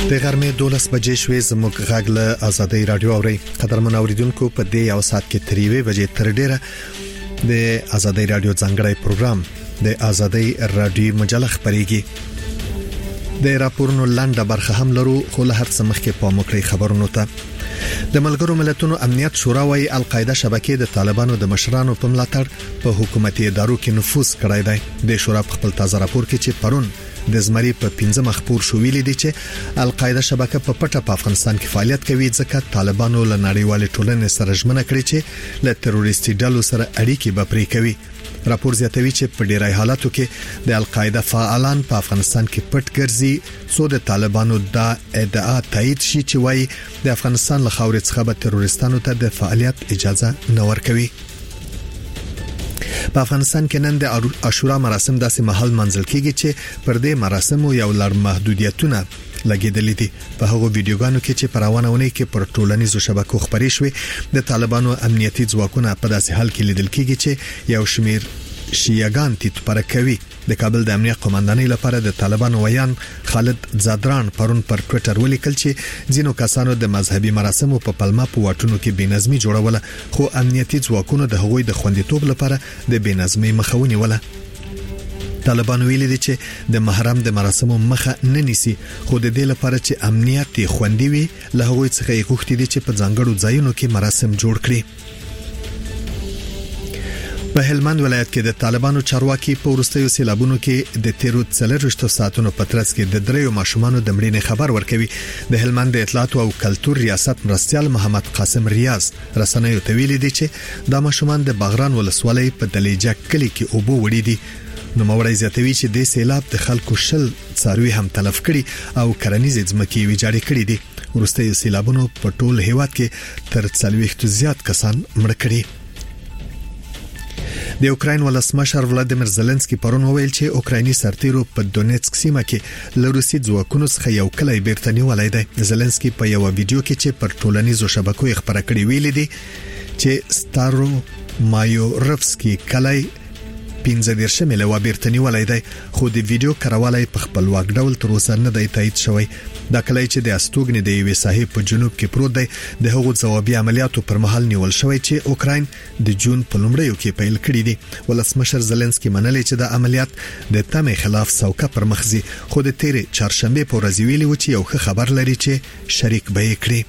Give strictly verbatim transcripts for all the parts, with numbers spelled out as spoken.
د غرمې دولس بجې شوې زموږ غږ له آزادۍ رادیو اوري قدرمن اوریدونکو په دې یو ساعت کې تریوي بجې تر ډیره د آزادۍ رادیو ځانګړی پروګرام د آزادۍ رادیو مجله خبريږي د راپورونو لاندې برخه هم لرو خو له هر څه مخکې په موکړی خبرونو ته د ملګرو ملتونو امنیت شورا وايي القاعده شبکې د طالبانو د مشرانو په ملاتړ په حکومتي ادارو کې نفوذ کړی دی د شورا په خپل تازه راپور کې چې پرون د زمري په پنځه مخبور شو ویلي دي چې القاعده شبکه په پټه په افغانستان کې فعالیت کوي ځکه طالبانو له نړیوال ټولنې سره ژمنه کړې چې له تروریستي ډلو سره اړیکې به پرې کوي راپور زیاتوي چې په ډیری حالاتو کې د القاعده فعالان په افغانستان کې پټ ګرځي څو د طالبانو دا ادعا تایید شي چې وايي د افغانستان له خاورې څخه به تروریستانو ته د فعالیت اجازه نه ورکوي په افغانستان کې نن د عاشورا مراسم داسې محل منځل کیږي چې پر دې مراسمو یو لړ محدودیتونه لګیدلې دي په هغو ویډیوګانو کې چې پرونه کې پر ټولنیزو شبکو خبرې شوې د طالبانو امنیتي ځواکونه په داسې حال کې لیدل کیږي چې یو شمیر شیعاګان تیت پرکوي د کابل د امنیت قومندانۍ لپاره د طالبانو ویان خالد زادران پرون پر ټوئیټر ولیکل چې ځینو کسانو د مذهبي مراسمو په پلمه په واټونو کې بېنظمي جوړوله خو امنیتي ځواکونو د هغوی د خوندیتوب لپاره د بېنظمي مخاوني وله طالبان ویلي دي چې د محرم د مراسمو مخه نه نیسي خو د دې لپاره چې امنیت خوندي وي له هغوی څخه یې غوښتي دي چې په ځانګړو ځایونو کې مراسم جوړ کړي په هلمند ولایت کې د طالبانو چارواکي په ورستیو سیلابونو کې د تیرو څلرويشتو ساعتونو په ترڅ کې د دریو ماشومانو د مړینې خبر ورکوي د هلمند د اطلاعات او کلتور ریاست مرستيال محمد قاسم ریاض رسنیو ته ویلي دي چې دا ماشومان د باغران ولسوالۍ په دلیجه کلی کې اوبو وړي دي نو مورای زیاتوي چې د سیلاب د خلکو شل څاروي هم تلف کړي او کرنیزې ځمکې ویجاړې کړي دي ورستیو سیلابونو په ټول هیواد کې تر څلويښت زیات کسان مړ کړي د اوکراین ولسمشر ولادیمیر زيلنسکي پرون وویل چې اوکرایني سرتیرو په دونیټسک سیمه کې له روسي ځواکونو څخه یو کلی بیرته نیولای دی زيلنسکي په یو ویډیو کې چې پر ټولنیزو شبکو یې خبره کړې ویلي دي چې ستارو مایورفسکي کلی پنځه دیرشم له وابرتنی ولای دی خو د ویډیو کاروالای په خپل واک ډول تر اوسه نه دی تایید شوی دا کلی چې د استوګنې د یوې ساحې په جنوب کې پروت دی د هغو ځوابي عملیاتو پر مهال نیول شوی چې اوکراین د جون په لومړیو کې پیل کړی دی ولسمشر زيلنسکي منلې چې د عملیات د تمې خلاف سوکه پر مخزي خو د تیرې چهارشنبه په ورځ ویلي و چې یو خبر لري چې شریک به یې کړی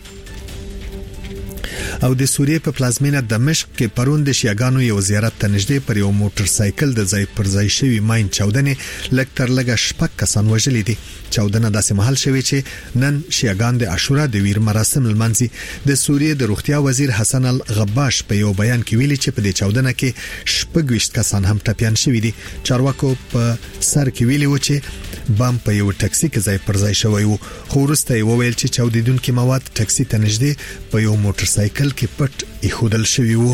او د سوریې په پلازمینه دمشق کې پرون د شیعاګانو یو زیارت ته نږدې پر یو موټر سایکل د ځای پر ځای شوی ماین چاودنې لږ تر لږه شپږ کسان وژلي دي چاودنه داسې محل شوی چې نن شیعاګان د عاشورا د ویر مراسم لمانځي د سوریې د روغتیا وزیر حسن الغباش په یو بیان کې ویلي چې په دې چاودنه کې شپږ ویشت کسان هم ټپيان شوی دي چارواکو په سر کې ویلي و چې بم په یو ټاکسي کې ځای پر ځای شوی وو خو وروسته یې وویل چې چاودیدونکو مواد ټاکسي ته نږدې په یو موټر سایکل کې پټ ایښودل شوی وو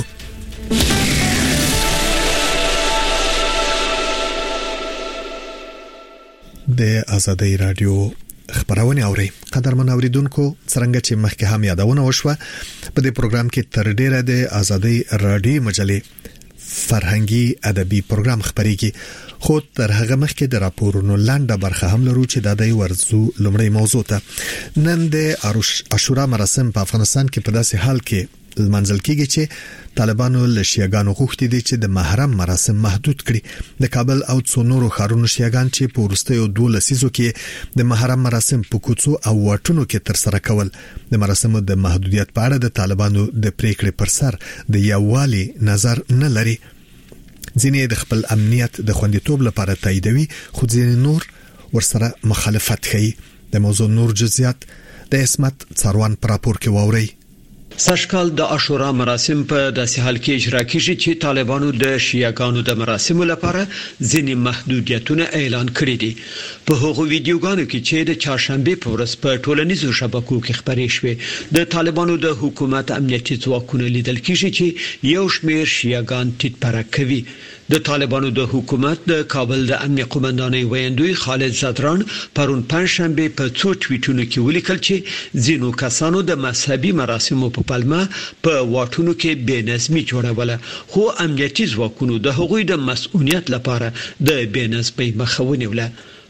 د آزادۍ رادیو خبرونه اوري قدرمن اوریدونکو څنګه چې مخکې هم یادونه وشوه په دې پروګرام کې تر ډیره د آزادۍ رادیو مجلې فرهنګي ادبي پروګرام خبريږي خو تر هغه مخکې د راپورونو لاندې برخه هم لرو چې د دې ورزو لمړی موضوع ته نن د عاشورا مراسم په افغانستان کې په داسې حال کې منځل کېږي چې طالبانو له شیعاګانو غوښتي دي چې د محرم مراسم محدود کړي د کابل او څو نورو ښارونو شیعاګان چې په ورستیو دوه لسیزو کې د محرم مراسم په کوڅو او واټونو کې تر سره کول د مراسمو د محدودیت په اړه د طالبانو د پریکړې پر سر د یووالي نظر نه لري ځینې د خپل امنیت د خوندیتوب لپاره تاییدوي خو ځینې نور ورسره مخالفت کوي د موضوع نور جزئیات د اسمت څاروان پر راپور کې واوري سشکال د عاشورا مراسم په داسې حال کې اجرا کیږي چې طالبانو د شیعاګانو د مراسمو لپاره ځینې محدودیتونه اعلان کړي دي په هغو ویډیوګانو کې چې د چهارشنبه په ورځ په ټولنیزو شبکو کې خبرې شوې د طالبانو د حکومت امنیتي ځواکونو لیدل کیږي چې یو شمېر شیعاګان تیت پرک کوي د طالبانو د حکومت د کابل د امنیت قومندانۍ ویاندوی خالد زادران پرون پنځشنبه په څو ټویټونو کې ولیکل چې ځینو کسانو د مذهبي مراسمو په پلمه په واټونو کې بېنظمي جوړوله خو امنیتي ځواکونو د هغوی د مسؤلیت لپاره د بېنظمۍ مخه ونیوله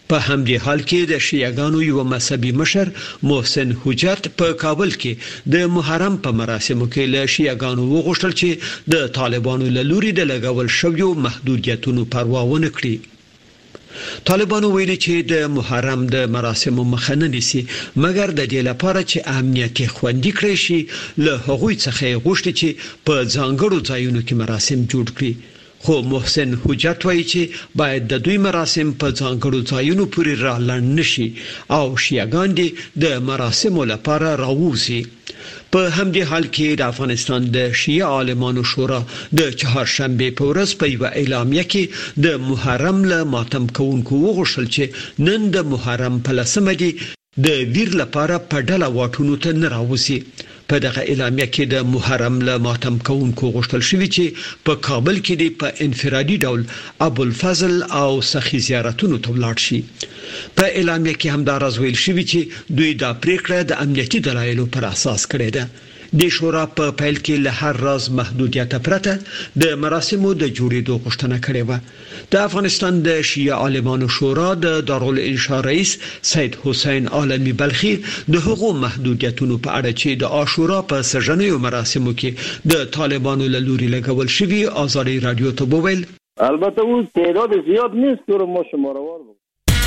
په همدې حال کې د شیعاګانو یو مذهبي مشر محسن حجت په کابل کې د محرم په مراسمو کې له شیعاګانو وغوښتل چې د طالبانو له لوري د لګول شویو محدودیتونو پروا ونه کړي. طالبانو ویلي چې د محرم د مراسمو مخه نه نیسي مګر د دې لپاره چې امنیت خوندي کړي شي له هغوی څخه غوښتي چې په ځانګړو ځایونو کې مراسم جوړ کړي. خو محسن حجت وایي چې باید د دوی مراسم په ځانګړو ځایونو پورې رالنډ نشي او شیعاګان دې د مراسمو لپاره راووځي. په همدې حال کې د افغانستان د شیعه عالمانو شورا د چهارشنبه په ورځ په یو اعلامیه کې د محرم له ماتم کوونکو وغوښتل چې نن د محرم په لسمه دی د ویر لپاره په ډله واټونو ته نه راوځي. په دغه اعلامیه کې د محرم له ماتم کوونکو غوښتل شوی چې په کابل کې د په انفرادي ډول ابوالفضل او سخي زیارتونو ته ولاړ شي. په اعلامیه کې هم دا راز ویل شوی چې دوی دا پریکړه د امنیتي دلایلو پر اساس کړې ده. د شورا په پیل کې له هر راز محدودیت پرته د مراسمو د جوړېدو غوښتنه کړې و. د افغانستان د شیعه عالمانو شورا د دارالانشا رئیس سید حسین عالمی بلخی د حقوق محدودیتونو په اړه چې د عاشورا په سژنیو مراسمو کې د طالبانو له لوري لګول شوی آزادي رادیو ته وویل البته اون تعداد زیاد نیست که ما شماروار بود.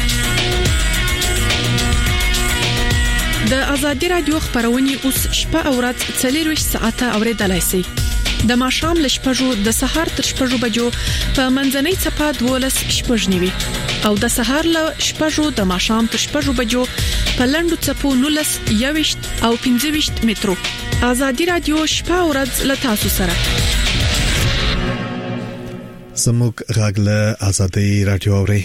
د آزادي رادیو خبرونه اوس شپه او ورځ څلور ساعته اوریدلای شئ. د ماښام ل شپږو د سهار تر شپږو بجو په منځنۍ چپه دولس شپږ نیوي او د سهار ل شپږو د ماښام تر شپږو بجو په لندو چپو نولس یويشت او پنځه ویشت مترو. آزادي رادیو شپه او ورځ ل تاسو سره. زموږ غاغله آزادي رادیو اوري.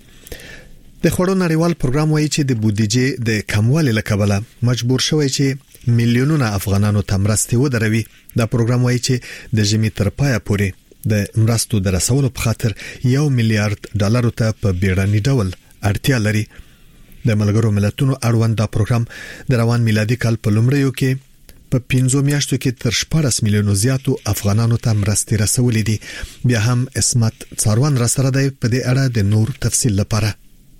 د خوړو نړیوال پروګرام وایي چې د بودیجې د کموالي لکبله مجبور شوی چې میلیونونه افغانانو ته مرستې ودروي. دا پروګرام وایي چې د ژمي تر پایه پورې د مرستو د رسولو په خاطر یو میلیارډ ډالر ته په بیړني ډول اړتیا لري. د ملګرو ملتونو اړوند دا پروګرام د روان میلادي کال په لومړیو کې په پنځو میاشتو کې تر شپږ میلیونو زیاتو افغانانو ته مرستې رسولې دي. بیا هم اسمت څاروان را سره دی په دې اړه د نور تفصیل لپاره.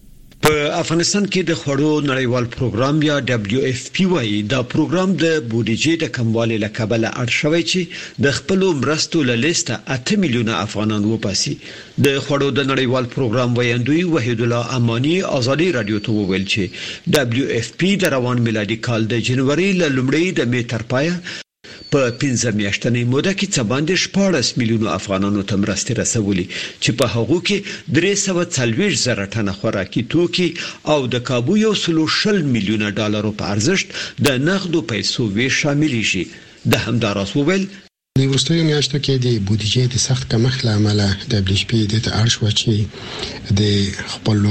په افغانستان کې د خوړو نړیوال پروګرام یا دبليو اف پی وايي دا پروګرام د بودیجې د کموالي لکبله اړ شوی چې د خپل مرستو له لیسته اته میلیونه افغانان وپاسي. د خوړو د نړیوال پروګرام ویاندوی وحید الله امانی آزادي رادیو ته وویل چې دبليو اف پی د روان میلادي کال د جنوري ل لومړۍ د می تر پایه په پنځه میاشتنې موده کې څه باندې شپږ میلیونو افغانانو ته مرستې رسولي چې په هغه کې درې سوه څلوېښت زره ټنه خوراکي توکي او د کابو یو سلو شل میلیونه ډالرو په ارزښت د نغدو پیسو وی شامل شي. د همداراز وویل د وروستیو میاشتو کې د بودیجې د سخت کمښت له امله د دبليو اف پی د اړ شو چې د خپل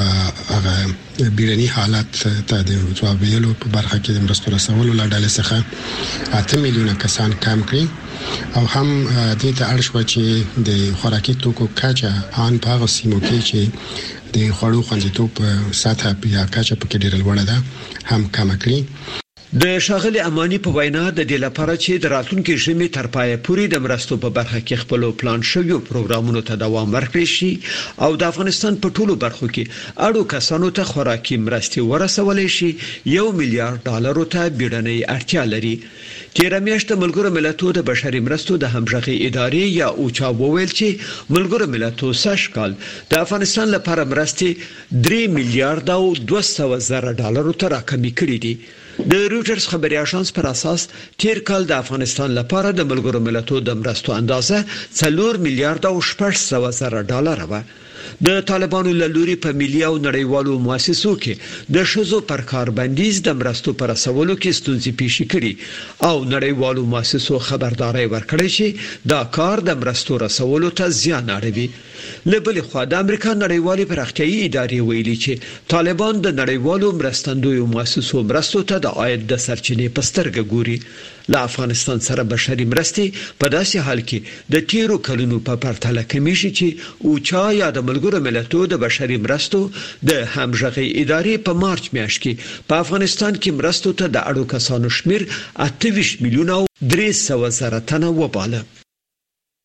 هغه بیرني حالت ته د جواب ویلو په برخه کې د مرستو رسولو لاډل څخه اته میلیونه کسان کم کړي او هم د ته اړ شو چې د خوراکي توکو کچا ان په سیمو کې چې د خوړو خوندیتوب سطح یا کچا په کې ډیر لوړه ده هم کم کړي. د شاغلي امانی په وینا د دې لپاره چې د راتلونکي ژمي تر پایه پورې د مرستو په برخه کې خپل پلان شوی پروګرامونو ته دوام ورکړي شي او د افغانستان په ټولو برخو کې اړو کسانو ته خوراکي مرستې ورسولې شي یو میلیارډ ډالر ته بیړنۍ اړتیا لري. تیر میاشت ملګرو ملتونو د بشري مرستو د همغږي ادارې یا اوچا وویل چې ملګرو ملتونو ساشکال د افغانستان لپاره مرستې درې میلیارډ او دوه سوه زره ډالر ته راکمې کړې دي. د رويټرز خبري اژانس پر اساس تیر کال د افغانستان لپاره د ملګرو ملتونو د مرستو اندازه څلور میلیارډ او شپږ سوه زره ډالر و. د طالبانو له لوري په ملي او نړیوالو مؤسسو کې د شذو پر کار بندیز د مرستو پر رسولو کې ستونزې پیښې کړي او نړیوالو مؤسسو خبرداري ورکړې چې دا کار د مرستو رسولو ته زیان اړوي. لبل خو د امریکا نړیوالې پراختیايي ادارې ویلي چې طالبان د نړیوالو مرستندویو مؤسسو مرستو ته د عاید د سرچینې په سترګه ګوري. له افغانستان سره بشري مرستې په داسې حال کې د تیرو کلونو په پرتله کمی شي چې اوچا یا د ملګرو ملتونو د بشري مرستو د همغږي ادارې په مارچ میاشت کې په افغانستان کې مرستو ته د اړو کسانو شمیر اته ویشت میلیونه او درې سوه زره تنه وباله.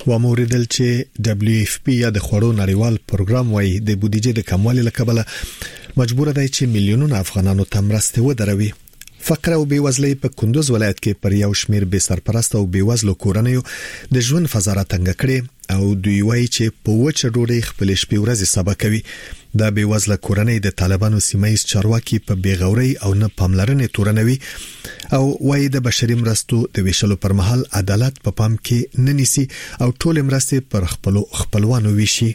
و موریدل چې دبليو اف پی یا د خوړو نړیوال پروګرام وايي د بودیجې د کموالي لکبله مجبور دی چې میلیونونه افغانانو ته مرسته ودروي. فقر او بیوزلۍ په کندوز ولایت کې پر یو شمیر بې سرپرست او بیوزلو کورنیو د ژوند فضا تنګ کړي او دوی وایي چې په وچه ډوډۍ خپل شپې ورځې سبا کوي. دا بیوزله کورنۍ د طالبانو سیمایي چارواکي په بیغوري او نه پاملرنې تورنوي او وایي د بشري مرستو د ویشلو پر مهال عدالت په پام کې نه نیسي او ټول مرستې پر خپل خپلوانو ویشي.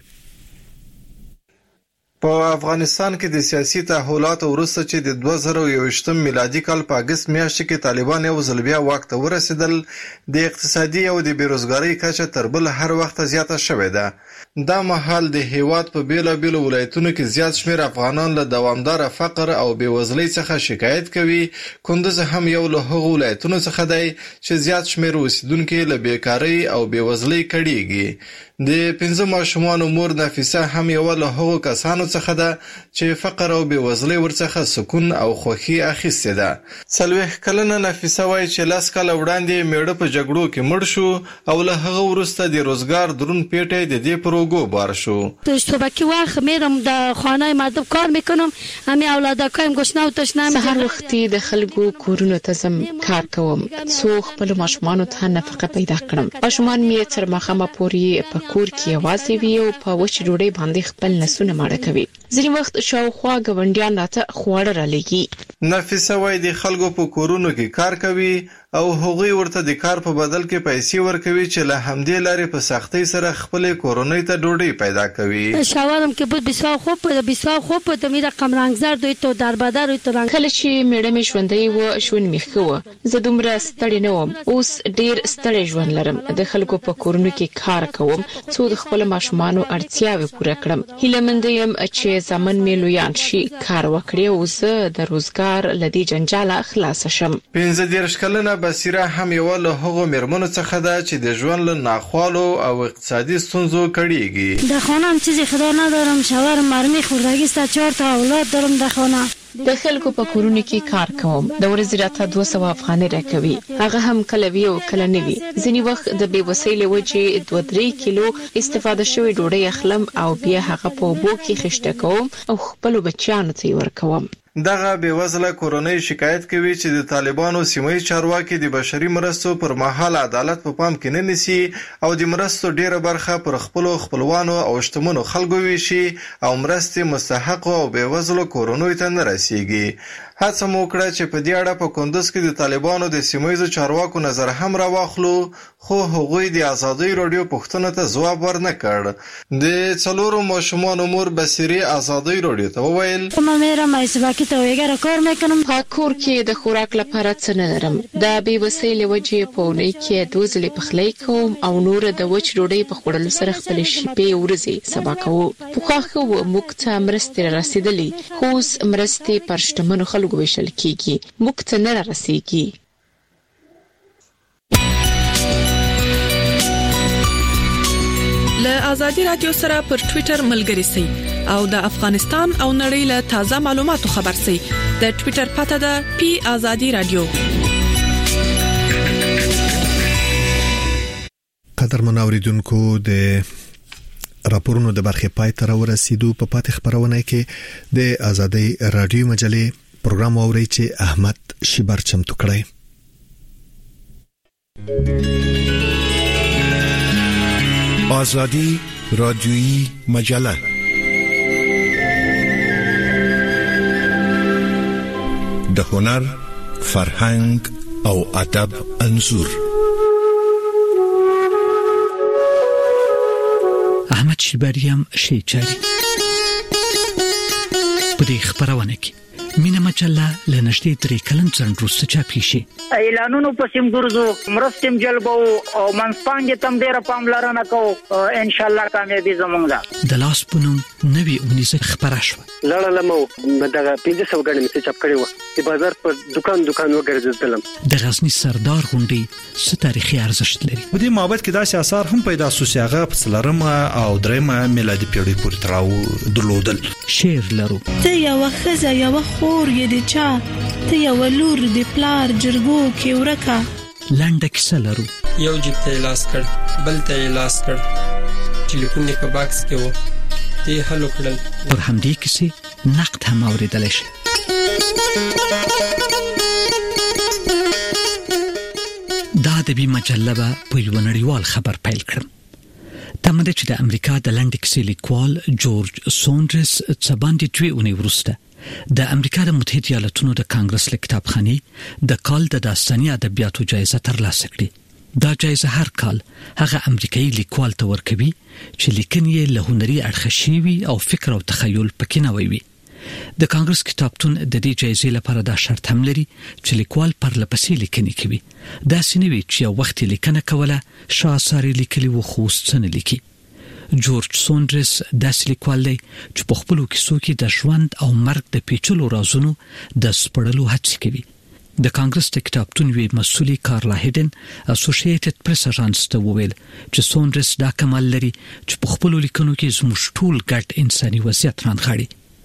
په افغانستان کې د سیاسي تحولاتو وروسته چې د دوه زره یو ویشتم میلادي کال په اگست میاشت کې طالبان یو ځل بیا واک ته ورسېدل، د اقتصادي او د بیروزګارۍ کچه تر بل هر وخت زیاته شوې ده. دا مهال د هیواد په بیلابیلو ولایتونو کې زیات شمیر افغانان له دوامدار فقر او بیوزلۍ څخه شکایت کوي. کندوز هم یو له هغو ولایتونو څخه دی چې زیات شمیر اوسیدونکي له بیکارۍ او بیوزلۍ کړيږي. د پنځه ماشومانو مور نفیسه هم یو له هغو کسانو څخه ده چې فقر او بیوزلۍ ورڅخه سکون او خوښي اخیسته ده. څلوېښت کلنه نفیسه وایي چې لاس کال وړاندې میړه په جګړو کې مړ شو او له هغه وروسته د روزګار درون پیټه د دې پروګو بار شو. تو صبحی وقت میرم در خانه مردم کار میکنم، همه اولادکایم گشنه و تشنه میشن. هر وختي د خلکو کورونو ته زم کار کوم څو خپل ماشومانو ته نفقه پیدا کړم. ماشومان می تر مخامه پوري په کور کې یوازې وي او په وچ ډوډۍ باندې خپل نسونه ماړه کوي. ځینې وخت شاوخوا ګاونډیان راته خواړه رالېږي. نفیسه وایي د خلکو په کورونو کې کار کوي او هغوی ورته د کار په بدل کې پیسې ورکوي چې له همدې لارې په سختۍ سره خپل کورنۍ ته ډوډۍ پیدا کوي. شاورم که بود بسیار خوب بود بسیار خوب بود می رقم رنگزرد و تو در بدر و تو رنگ. کله چې میړه مې ژوندی و ژوند مې ښه و، زه دومره ستړی نه وم. اوس ډیر ستړی ژوند لرم. د خلکو په کورونو کې کار کوم څو د خپل ماشومانو اړتیاوې پوره کړم. هیله مند یم چې زمن مې لویان شي، کار وکړي او زه د روزګار له دې جنجاله خلاص شم. پنځه دېرش کلنه بصیره هم یو له هغو میرمنو څخه ده چې د ژوند له ناخوالو او اقتصادي ستونزو کړيږي. در خانه هم چیزی خدا ندارم، شوهر مرمی خوردگی است، چهار تا اولاد دارم در خانه. د خلکو په کورونو کې کار کوم. د ورځې راته دوه سوه افغانۍ راکوي، هغه هم کله وي او کله نه وي. ځینې وخت د بې وسۍ له وجې دوه درې کیلو استفاده شوې ډوډۍ اخلم او بیا هغه په اوبو کې خشته کوم او خپلو بچیانو ته یې ورکوم. دغه بیوزله کورنۍ شکایت کوي چې د طالبانو سیمایي چارواکي د بشري مرستو پر مهال عدالت په پام کې نه نیسي او د مرستو ډیره برخه پر خپلو خپلوانو او شتمنو خلکو ویشي او مرستې مستحق او بیوزلو کورنۍ ته نه رسیږي. هڅه مو وکړه چې په دې اړه په کندوز کې د طالبانو د سیمایي چارواکو نظر هم راواخلو، خو هغوی د ازادۍ رادیو پوښتنه ته ځواب ورنه کړ. د څلورو ماشومانو مور بصیرې ازادۍ رادیو ته وویل: ما میرم ایسباکی ته ویګره کار میکنم. په کور کې د خوراک لپاره څه نه لرم. د بې وسۍ له وجې په اونۍ کې دوه ځلې پخلی کوم او نور د وچ ډوډۍ په خوړلو سره خپلې شپې ورځې سبا کوو. پخوا ښه و موږ ته مرستې رارسېدلې، خو اوس مرستې پر شتمنو خلکو ویشل کیږي، موږ ته نه رسیږي. له آزادي رادیو سره پر ټوئیټر ملګري سئ او د افغانستان او نړۍ له تازه معلوماتو خبر سئ. د ټوئیټر پته ده پی آزادي رادیو. قدر منوریدونکو د راپورونو د برخې پای ته ورسېدو. په پاتې خبرونه کې د آزادي رادیو مجلې پروګرام اوري چې احمد شیبر چمتو کړی. آزادی رادیویی مجله د هنر، فرهنګ او ادب انځور. احمد شیبریم شي چاري په دې خبرونه کې مینه مجله لنشتي درې کلن څنګه وروسته چاپی شي. اعلانونو پسیم ګرځو، مرستم جلبو او منځپانګه تم ډیره پاملرنه کوو. ان شاء الله کامیابی زمونږ ده. د لاس پونم نوی اونیزه خبره شو. لړ لمو دغه پنځه سوه غړي مې چاپ کړی و. د بازار په دکان دکان وګرځیدلم. د غزنی سردار غونډي څه تاریخي ارزښت لري. په دې معبد کې داسې آثار هم پیدا شو چې هغه په څلورمه او دریمه میلادي پیړۍ پورې تراو درلودل. شعر لرو. ته یو خزه یو خور یې د چا، ته یو لور د پلار جرګو کې ورکا. لنډه کیسه لرو. یو جیب ته لاس کړ، بل ته لاس کړ، ټلیفون یې په باکس کې و، دې حل وکړل. پر همدې کیسې نقد هم اورېدلی شي. دا ادبي مجله به په یو نړیوال خبر پیل کړم. تمه ده چې د امریکا د لنډې کیسې لیکوال جورج سونډرس څه باندې دوې اونۍ وروسته د امریکا د متحده ایالاتونو د کانګرس له کتابخانې د کال د داستاني ادبیاتو جایزه ترلاسه کړي. دا جایزه هر کال هغه امریکایي لیکوال ته ورکوي چې لیکنې یې له هنري اړخه شوي او فکر او تخیل پکې نوی وي. د کانګرس کتابتون د دې جایزې لپاره دا شرط هم لري چې لیکوال پرلپسې لیکنې کوي. داسې نه وي چې یو وخت لیکنه کوله شاعر لیکلي و خو څه نه لیکي. جورج سونډرس داسې لیکوال دی چې په خپلو کیسو کې د ژوند او مرګ د پیچلو رازونو د سپړلو هڅه کوي. د کانګرس د کتابتون وی مسؤلي کارلا هیډن اسوسییټډ پریس اژانس ته وویل چې سونډرس دا کمال لري چې په خپلو لیکنو کې زموږ ټول ګډ انساني وضعیت رانغاړي.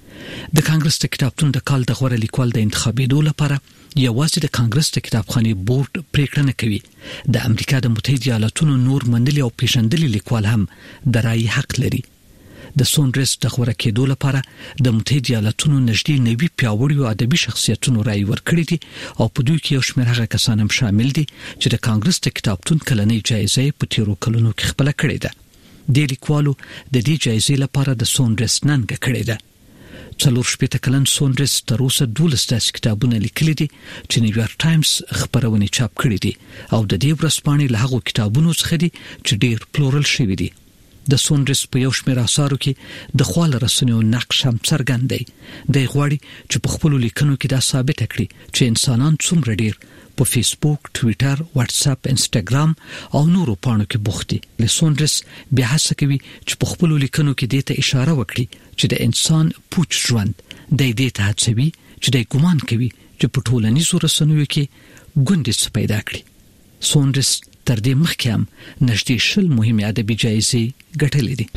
د کانګرس د کتابتون د کال د غوره لیکوال د انتخابېدو لپاره یوازې د کانګرس د کتابخانې بورډ پریکړه نه کوي. د امریکا د متحده ایالاتونو نور منلي او پیژندلي لیکوال هم د رایې حق لري. د سونډرس د غوره کېدو لپاره د متحده ایالاتونو نږدې نوي پیاوړي ادبي شخصیتونو رایې ورکړې دي او په دوی کې یو شمېر هغه کسان هم شامل دي چې د کانګرس د کتابتون کلنۍ جایزه په تیرو کلونو کې خپله کړې ده. د لیکوالو د دې جایزې لپاره د سونډرس ننګه کړې ده. څلور شپېته کلن سونډرس تر اوسه دولس داسې کتابونه لیکلي دي چې نیویارک ټایمز خبرونه چاپ کړي دي او د دې ورځپاڼې له هغو کتابونو څخه دي چې ډېر پلورل شوي دي. د سونډرس په یو شمېر اثارو کې د خواله رسنیو نقش هم څرګند دی. دی غواړي چې په خپلو لیکنو کې دا ثابته کړي چې انسانان څومره ډېر په فیسبوک، ټویټر، واتس اپ، انسټاګرام او نورو پاڼو کې بوخت دي. سونډرس بیا هڅه کوي چې په خپلو لیکنو کې دې ته اشاره وکړي چې د انسان پوچ ژوند د دې ته هڅوي چې د ګمان کوي چې په ټولنیزو رسنیو کې ګوندې څه پیدا کړي. سونډرس تر دې مخکې هم نږدې شل مهمې ادبي جایزې ګټلې دي.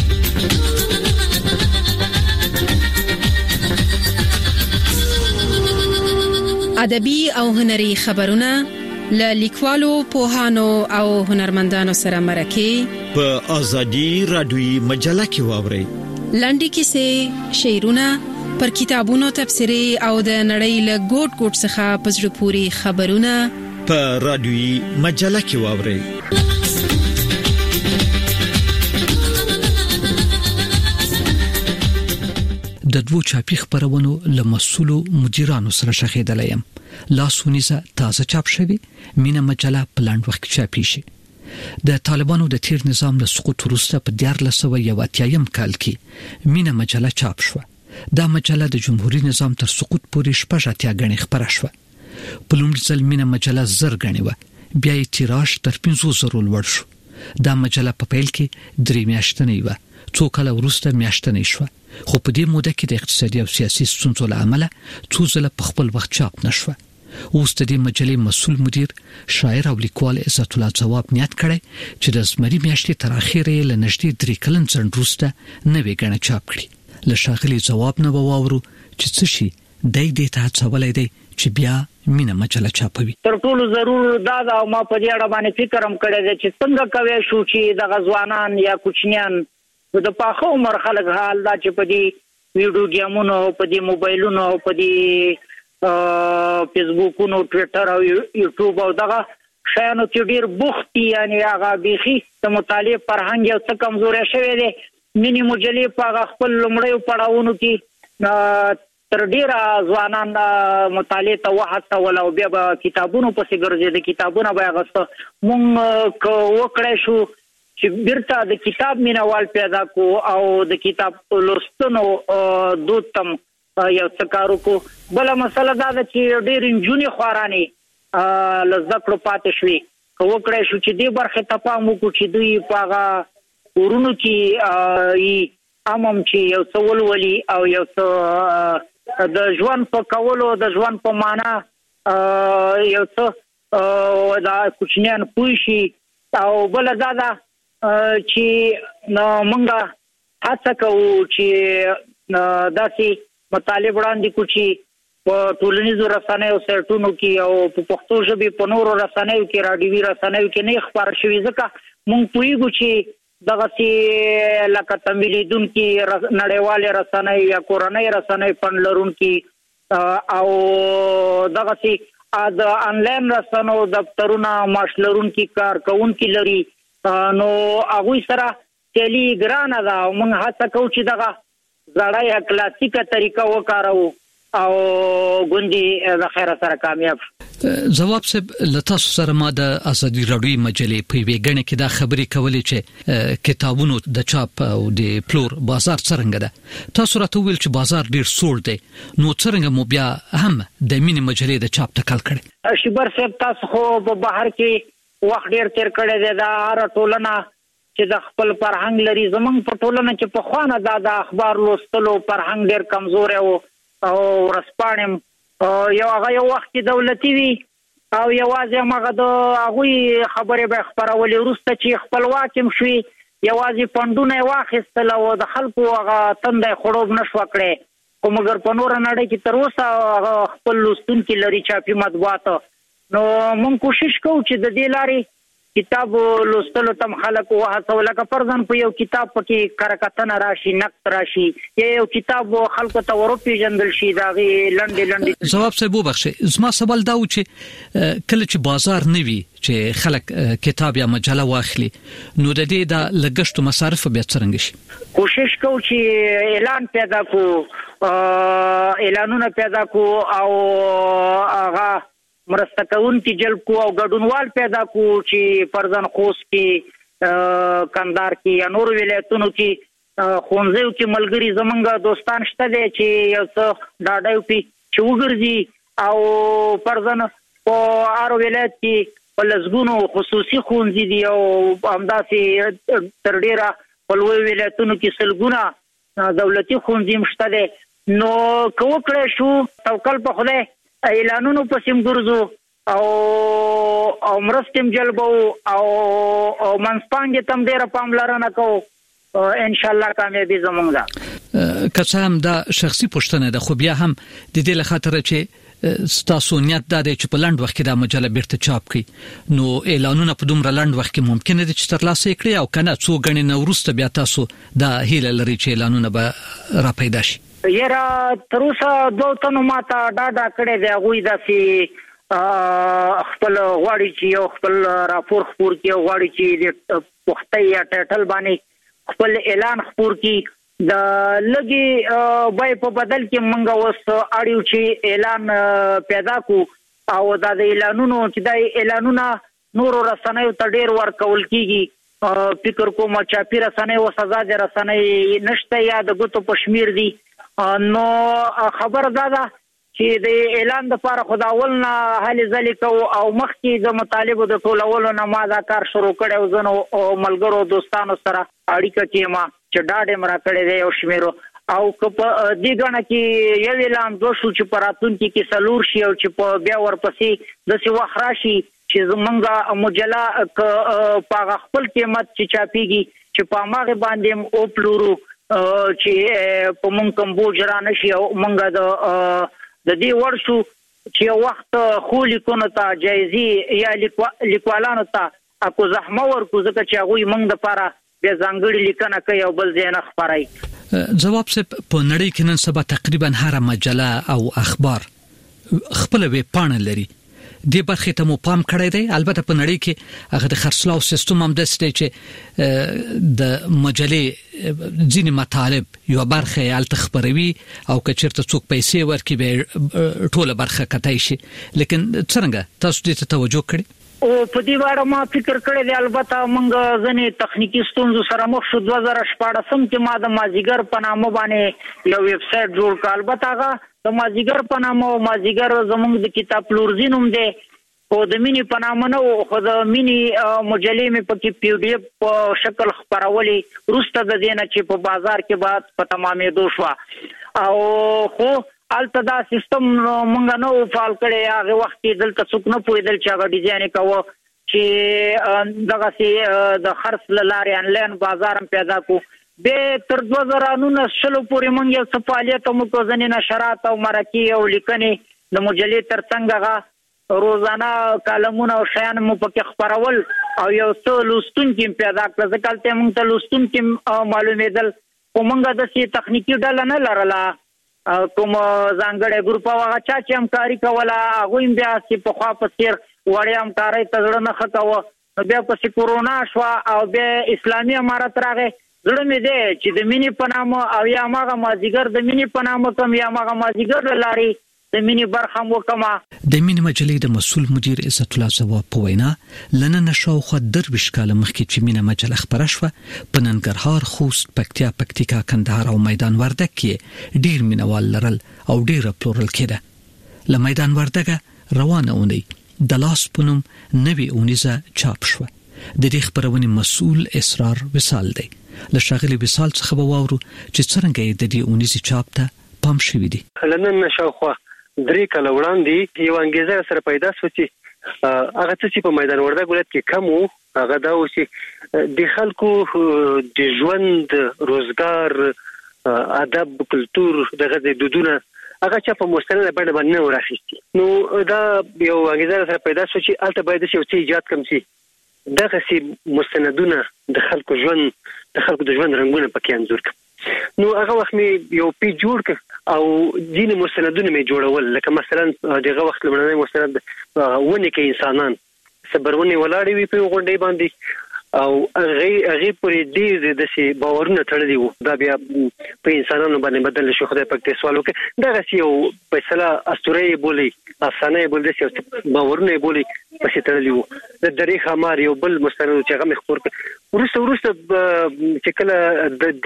ادبي او هنري خبرونه ل لیکوالو، پوهانو او هنرمندانو سره مرکه په ازادي رادیوي مجله کې واوري. لنډی کیسې، شعرونه، پر کتابونو تبصرې او د نړۍ له ګوټ ګوټ څخه په زړه پورې خبرونه په رادیوي مجله کې واوري. د دوو چاپي خبرونو له مسؤلو مدیرانو سره شخېدلی یم. لاسونیزه تازه چاپ شوی مینه مجله په لاند وخت چاپی شي. د طالبانو د تیر نظام له سقوط وروسته په دیارلس سوه یو اتیایم کال کې مینه مجله چاپ شوه. دا مجله د جمهوریت نظام تر سقوط پورې شپږ اتیا غنې خبره شوه. په لومړي ځل مینه مجله زر غنې و، بیا یې تیراژ تر پنځو زرو لوړ شو. دا مجله په پیل کې درې میاشتنۍ و، څو کاله وروسته میاشتنۍ شوه، خو په دې موده کې د اقتصادي او سیاسي ستونزو له امله څو ځله په خپل وخت چاپ نشوه. اوس د دې مجلې مسؤل مدیر، شاعر او لیکوال عزت الله ځواب نیت کړی چې د زمري میاشتې تر اخره یې له نږدې درې کلن ځنډ وروسته نوې غنه چاپ کړي. له ښاغلي ځواب نه واورو چې څه شي دای دې ته هڅولای دی چې بیا مینه مجله چاپوي. تر ټولو ضرور دا دا ما په دې اړه باندې فکر هم کړی دی چې څنګه کوي شو چې د غزوانان یا کوچنیان د پاخه عمر خلک حال دا چې په دې ویډیو گیمونو، په دې موبایلونو، په دې فیسبوکونو، ټویټر او یوټیوب او دغه شیانو کې ډیر بوختي، یعنی هغه بيخي د مطالعه فرهنګ یو څه کمزوري شوی دی. مینی مجلې په خپل لمړیو پړاوونو کې تر ډیره ځوانان مطالعه ته وهڅول او بیا به کتابونو پسې ګرځي. د کتابونو به غوښته مونږ وکړای شو چې بیرته د کتاب مینوال پیدا کو او د کتاب لوستنو دود تم یو څه کارو کو. بل مسله دا ده چې ډېر انجونی خواراني لزدکړو پاتې شوي، وکړای شو چې دې برخه ته پام وکړو چې دوی پاغه ورونو کې امم چې یو څه ولولي او یو څه د ژوند په کولو، د ژوند په معنا یو څه دا کوچنیان پوه شي. او بل دا ده چې موږ هڅه کوو چې داسې مطالب وړاندې کو چې په ټولنیزو رسنیو سرټونو کې او په پښتو ژبه په نورو رسنیو کې راډیوي رسنیو کې نه خبر شوي ځکه مونږ پوهیږو چې دغه چې لکه تمویلیدون کې نړیوال رسنۍ یا کورنۍ رسنۍ فن لرونکي او دغه چې د انلاین رسنو دفترونه معاش لرونکي کارکونکي لري نو هغه سره تلی ګرانه ده موږ هڅه کوو چې دغه زړه کلاسیکه طریقه وکاروو او ګوندې د خیر سره کامیاب جواب صاحب لتاسو سره ما د ازادي راډیو مجلې په ویګنه کې دا خبرې کولې چې کتابونو د چاپ او د پلور بازار څنګه ده تاسو راته ویل چې بازار ډیر سوړ دی نو څنګه مو بیا هم د مینی مجلې د چاپ ټکل کړي شبر صاحب تاسو خو په بهر کې وخت ډیر تیر کړی دی دا هر ټولنه چې د خپل فرهنګ لري زمونږ په ټولنه کې په خوانه دا د اخبار لوستلو فرهنګ ډیر کمزور او او رسپانم یو هغه یو وخت دولتي وي او یوازې هغه د هغه خبرې به خبرولې ورسته چې خپلواکم شي یوازې فندونه واخیستل او د خلکو هغه تندې خړوب نشو کړي کوم ګر په نور نړۍ کې تر اوسه خپل لوستونکو لري چاپی مطبوعات نو مونږ کوشش کوو چې د دې لارې کتاب لوستلو تم خلک وهڅول لکه فرضاً په یو کتاب کې کرکټنه راشي نقد راشي یو کتاب خلکو ته ورپی جندل شي دا غي لنډې لنډې جواب صاحب وبخښه زما سوال دا و چې کله چې بازار نوي چې خلک کتاب یا مجله واخلي نو د دې د لګښت مصارف بیا څنګه شي کوشش کوو چې اعلان پیدا کو اعلانونه پیدا کو او هغه مرسته کوونکي جلب کو او ګډونوال پیدا کو چې فرزن خوست کې کندهار کې یا نور ولایتونو کې خونځو کې ملګری زمونږ دوستان شته دي چې یو څه ډاډایو پی چې وګرځي او فرزن په هر ولایت کې په لزګونو خصوصي خونځي دي او همداسې تر ډیره په لوی ولایتونو کې سلګونه دولتي خونځي مشته دي نو کوو کړی شو توکل په خدای اعلانونو پسیم ګرځو او او مرستم جلبو او او منسپانګ تم ډیر پاملرنه کو ان شاء الله کامیابی زمونږ ده که هم دا شخصي پوښتنه ده خو بیا هم د دې لخاطر چې ستاسو نیت دا دی چې په لاند وخت کې دا مجله بیرته چاپ کړي نو اعلانونه په دومره لاند وخت کې ممکن دي چې ترلاسه کړي او کنه څو غني نورسته بیا تاسو دا هیله لري چې اعلانونه به را پیدا شي یرا تروسه دوه تنو ماته ډاډا کړی دی غوي داسې خپل غواړي چې یو خپل راپور خپور کې غواړي چې د پختې یا ټټل باندې خپل اعلان خپور کې د لګي بای په بدل کې منګه وس اړیو چې اعلان پیدا کو او د اعلانونو چې د اعلانونه نور رسنیو ته ډیر ورکول کیږي فکر کوم چې پیر رسنۍ او سزا د رسنۍ نشته یا د ګوتو پښمیر دي نو خبر دادا چې د اعلان د لپاره خداول نه حل ذلیکو او مخکې د مطالبه د ټولولو نه ما دا کار شروع کړو زنو او ملګرو دوستانو سره اړیکه کېما چې ډاډه مرا کړی دی او شمیرو او کپ دیګنه کې یو اعلان دو شو چې پراتون کې سلور شي او چې په بیا ورپسې د سی وخراشي چې زمونږه مجله په خپل قیمت چې چاپیږي چې په ماغه باندې او پلورو چې په مونږ کوم بوج را نشي او مونږه د د دې ورشو چې وخت خو لیکونه ته جایزي یا لیکوالانو ته اكو زحمه ورکو ځکه چې هغه مونږ د لپاره به ځانګړي لیکنه کوي او بل ځای نه خبرای جواب صاحب په نړۍ کې نن سبا تقریبا هر مجله او اخبار خپل ویب پاڼه لري د برخه ته مو پام کړی دی البته په نړۍ کې هغه د خرڅلاو سیستم هم د ستې چې د مجلې ځینې مطالب یو برخه ال تخبروي او کچرته څوک پیسې ورکړي به ټوله برخه کتای شي لیکن څنګه تاسو دې ته توجه کړی او په دې واره ما فکر کړی دی البته موږ ځنې تخنیکی ستونزو سره مخ شو دوه زره شپږ کې ما د مازیګر په نامه باندې یو ویب سټ جوړ کړ البته هغه د مازیګر په نامه مازیګر زموږ د کتاب پلورزینوم دی او د مینی په نامه نو خو د مینی مجلې مې په کې پی ډی اف په شکل خبرولې روسته د دینه چې په بازار کې بعد په تمامې دوشوا او خو الته دا سیستم مونږ نو فعال کړی هغه وخت کې دلته څوک نه پوهیدل چې هغه ډیزاین کوو چې دغه سي د خرڅ لارې انلاین بازار پیدا کو به تر دوه زره نولس پورې موږ یو څه فعالیت مو کو ځنې نشرات او مرکې او لیکنې د مجلې ترڅنګ هغه روزانه کالمونه او شیان مو پکې خبرول او یو څه لوستونکي پیدا کړل ځکه ته موږ ته لوستونکي معلومېدل خو موږ د سي تخنیکی ډله نه لرله کوم ځانګړی ګروپ هغه چا چې همکاري کوله هغوی بیا چې پخوا په څېر وړې همکارۍ ته زړه نه ښه کوه بیا پسې کورونا شوه او بیا اسلامي امارت راغی زړه مې دی چې د مینې په نامه او یا هماغه مازدیګر د مینې په نامه کوم یا هماغه مازدیګر له لارې د مینې برخه هم وکړم. د مینې مجلې د مسؤل مدیر عزت الله ځواب په وینا لننه شاوخوا درویشت کاله مخکې چې مینې مجله خپره شوه په ننګرهار، خوست، پکتیا، پکتیکا، کندهار او میدان وردګ کې ډیر مینوال لرل او ډیره پلورل کېده. له میدان وردګه روانه اونۍ د لاس په نوم نوې اونیزه چاپ شوه. د دې خپرونې مسؤل اسرار وصال دی. له ښاغلي وصال څخه به واورو چې څرنګه یې د دې اونیزې چاپ ته پام شوی دی. لنن شاوخوا درې کاله وړاندې یو انګیزه سره پیدا شو چې هغه څه چې په میدان وردګ ولایت کې کم وو هغه دا و چې د خلکو د ژوند، روزګار، ادب، کلتور دغه د دودونه هغه چې په مستند باندې باندې نه راخېستي. نو دا یو انګیزه سره پیدا شو چې البته باید یو څه ایجاد کم شي دغه سي مستندونه د خلکو ژوند د خلکو د ژوند رنگونه پکې انځور کړ. نو هغه وخت مې یو پی جوړ ک او ځینې مستندونه مې جوړول لکه مثلا دغه وخت لمړنۍ مستند ونې کې انسانان صبرونه ولاړې وي په غونډې باندې او هغه هغه پرې ډېر د سي باورونه تړلي وو. دا بیا په انسانانو باندې بدل شو. خدای پاک دې سوال وکړي دغه سي یو فیصله اسطوره بولی افسانه بول دي چې باورونه بولی پسې تړلي وو. د درې خمار یو بل مستند چې هغه مخور ورسته ورسته چې کله د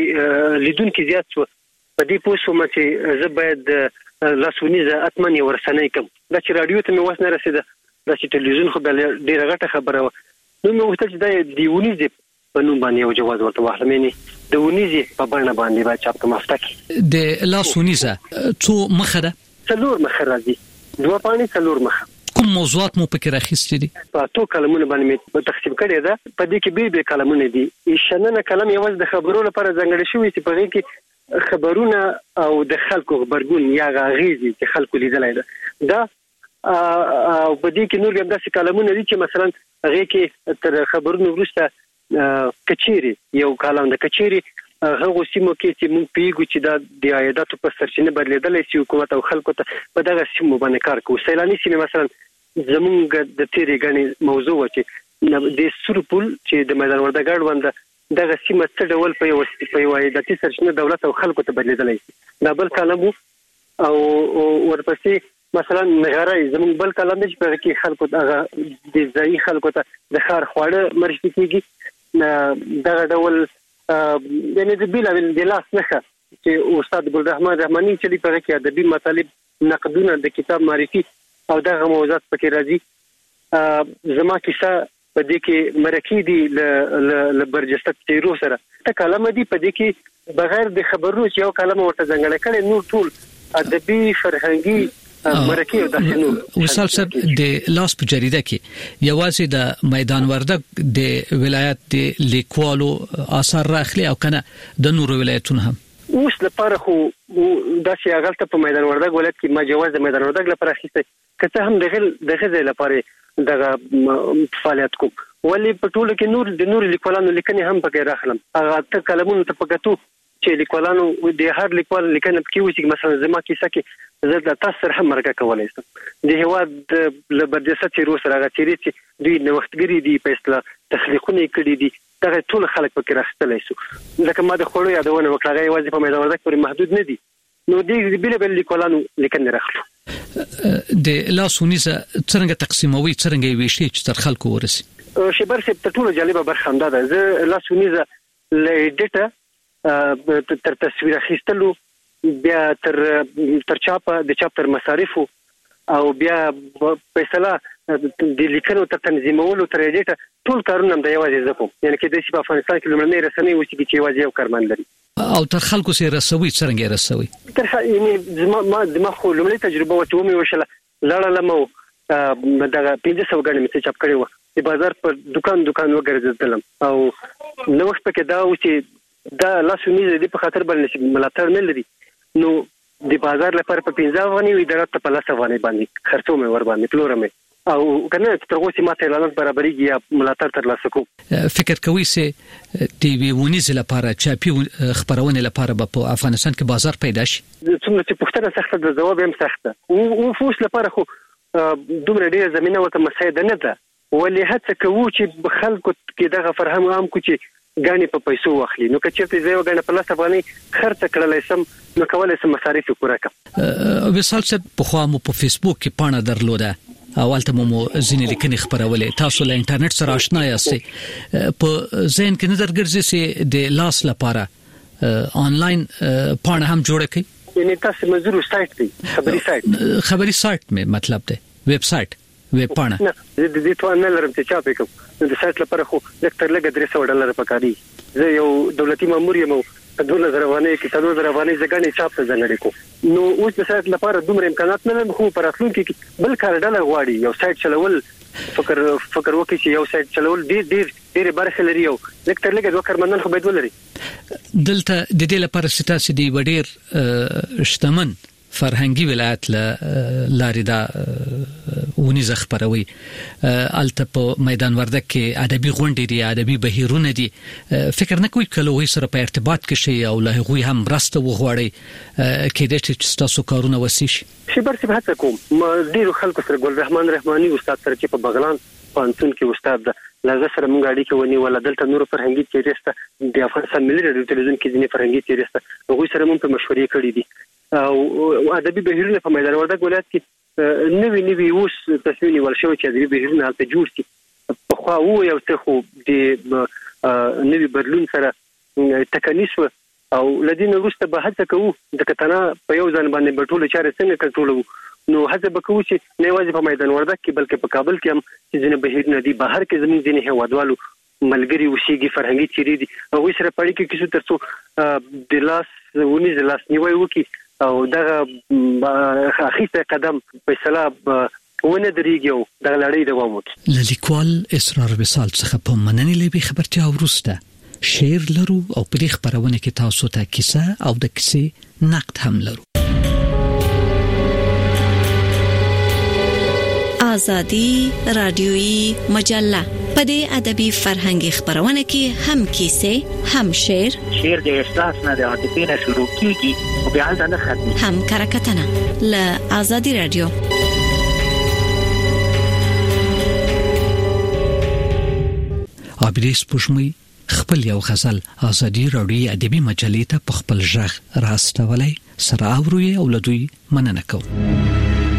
دې لیدونکو زیات شو په دې پوسو چې زه باید لاسونیزه اتمنې ورسنۍ کوم. دا چې رادیو ته مې وسنه رسیده دا چې ټلویزیون خو ډیره غټه خبره و. نو مې وختل چې دا د ونیزې په نوم باندې یو جواز ورته واخلمې د ونیزې په بڼه باندې با چاپ کوم افته د لاسونیزه څو مخه ده؟ څلور مخه راځي. دوه پاڼې څلور مخه. کوم موضوعات مو پکې راخېستې دي؟ په تو کلمونه باندې مې تقسیم کړی ده. په دې کې به به کلمونه دي. شننه کلم یوازې د خبرو لپاره ځانګړی شوی چې په دې کې خبرونه او د خلکو خبرګون یا غاغیزي چې خلکو لیدلای ده. دا او په دې کې نور هم داسې کلمونه دي چې مثلا هغه کې تر خبرونو وروسته کچيري یو کلام د کچيري هغه سیمو کې چې موږ پیګو چې دا د عایداتو په سرچینه بدلیدل شي حکومت او خلکو ته په دغه سیمو باندې کار کوي. سیلاني سیمه مثلا زمونږ د تیرې غني موضوع و چې د سورپول چې د میدان وردګ وړاندې دغه سیمه څه ډول په یو په یو عایداتي سرچینه دولت او خلکو ته بدلیدل شي. دا بل کلام او ورپسې مثلا نغارای زمون بل کلام چې په کې خلکو دغه د ځای خلکو ته د خار خواړه مرشتي کیږي. دغه ډول یعنی د بیل د لاس نخه چې استاد ګلرحمن رحماني چې په کې ادبي مطالب نقدونه د کتاب معرفي او دغه موضوعات پکې راځي. زما کیسه په دې کې مرکې دي ل برجسته تیرو سره ته کلمه دي په دې کې بغیر د خبرونو چې یو کلمه ورته ځنګړه کړي نور ټول ادبي فرهنګي مرکې او داسې وصال صاحب د لاس په جریده کې یوازې د میدان وردګ د ولایت د لیکوالو آثار راخلي او کنه د نورو ولایتونو هم اوس لپاره خو داسې هغه په میدان وردګ ولایت کې ما جواز د میدان وردګ لپاره اخیسته کته هم دغه دغه لپاره دغه فعالیت کوم ولی په ټولو کې نور د نور لیکوالانو لیکنې هم پکې راخلم. هغه ته کلمونه ته پکاتو چې لیکوالانو د هر لیکوال لیکنه کې و چې مثلا زما کیسه کې زه د تاسو سره هم مرګه کولای شم. د هواد ل برجسته تیرو سره هغه تیری چې دوی نوښتګری دي په اصطلاح تخلیقونه کړي دي دغه ټول خلک پکې راخستلای شو. ځکه ما د خورو یادونه وکړه هغه یوازې په میدان وردګ پورې محدود نه دي. نو دې بیل بیل لیکوالانو لیکنه راخلو. د لاسونیزه څنګه تقسیموي څنګه ویشي چې تر خلکو ورسي؟ شبر سي په ټولو جالبه برخه هم ده. زه لاسونیزه لېډټه تر تصویر اخیستلو بیا تر تر چاپه د چاپ تر مصارفو او بیا په اصطلاح د لیکنو تر تنظیمولو تر ایډیټ ټول کارونه هم د یوازې زکو یعنی کې د شي په افغانستان کې لمړنۍ رسنۍ و چې یوازې یو کارمند لري او تر خلکو سره رسوي څنګه رسوي تر یعنی زما ما زما خو لمړنۍ تجربه و چې مې وشله لاړه لمو دغه پنځه سوه غړي مې چاپ کړی و د بازار پر دکان دکان وګرځیدلم او نو وخت پکې دا و چې دا لاسونی دې په خاطر باندې ملاتړ نه لري نو د بازار لپاره په پنځه افغانۍ وي درته په لس افغانۍ باندې خرڅو مې ور باندې پلورم او کنه تر اوسه ماته اعلان برابرېږي یا ملاتړ ترلاسه کوم فکر کوي چې ټي وي ونیز لپاره چاپی خبرونه لپاره په افغانستان کې بازار پیدا شي څومره چې پښتنه سخته د جواب هم سخته او فوس لپاره خو دومره ډیره زمينه ورته مساعده نه ده ولې هڅه کوو چې خلکو کې دغه فرهنګ عام کو چې غاني په پیسو واخلي نو که چېرته زه وګڼم په لاس باندې خرڅ کړلای سم نو کولای سم مصارف پوره کړم وسال څه په خوا مو په فیسبوک کې پاڼه درلوده اولته مو ځینې لیکنې خبرولې تاسو له انټرنیټ سره آشنا یاستئ په ذهن کې نظر ګرځي چې د لاس لپاره آنلاین پاڼه هم جوړه کړئ یعنی تاسو منظور سایت دی خبري سایت خبري سایت مې مطلب دی ویب سایت ویب پاڼه نه د دې ته نه لرم چې چا پکم د سایت لپاره خو لکه لګ درې سوه ډالر پکاري زه یو دولتي مامور یم دوه نظر افغانۍ کې څلور نظر افغانۍ ځګنې چاپ ته ځنګړې کو نو اوس د سایت لپاره دومره امکانات نه لرم خو پر اصلون کې بل کار ډالر غواړي یو سایت چلول فکر فکر وکړي چې یو سایت چلول ډیر ډیر ډیر برخه لري یو لکه تر لګ دوه کارمندان خو باید ولري دلته د دې لپاره ستاسو دی وړیر شتمن فرهنګي ولایت له لاري دا ونیزه خبروي الته په میدان وردګ کې ادبي غونډې دي ادبي بهیرونه دي فکر نه کوي کله وې سره په ارتباط کې شي او له هغوی هم راسته وغواړي کې د چې تاسو کارونه وسیش شي برسي به هڅه کوم ډیرو خلکو سره ګل رحمان رحماني استاد سره چې په بغلان پانتون کې استاد ده لږه سره مونږ اړیکه ونی ولا دلته نور فرهنګي تیریسته د افغانستان ملي رادیو تلویزیون کې ځینې فرهنګي تیریسته هغوی سره مونږ په مشورې کړې دي او ادبي بهیرونه په میدان وردګ ولایت کې نوی نوی اوس تصمیم نیول شوی چې ادبي بهیرونه هلته جوړ شي په خوا وو یو څه خو د نوی بدلون سره تکنیس او لدین وروسته به هڅه کوو د کتنه په یو ځان باندې بټوله چارې څنګه کنټرولو نو هڅه وکړو چې نه یوازې په میدان وردګ کې بلکې په کابل کې هم چې ځینې بهیرونه دي بهر کې زموږ ځینې هیوادوالو ملګری وسیږي فرهنګي چیرې دي هغوی سره په اړیکه کې شو ترڅو د لاس ونیز لاس نیوی وکړي او دغه اخیسته قدم فیصله ونه درېږي او دغه لړۍ دوام وکړي له لیکوال اسرار وصال څخه په مننې لوي خبرتیا وروسته شعر لرو او په دې خبرونه کې تاسو ته کیسه او د کیسې نقد هم لرو آزادی رادیویی مجله په دې ادبي فرهنګي خبرونه کې هم کیسه هم شعر شعر د احساس نه د عاطفې نه شروع کیږي او بیا ځان ختمي هم کرکټنه له آزادی رادیو ابریس پښمي خپل یو غزل آزادی رادیو ادبي مجلې ته په خپل ژغ راستولای سره اوروي او لدوی مننه کوم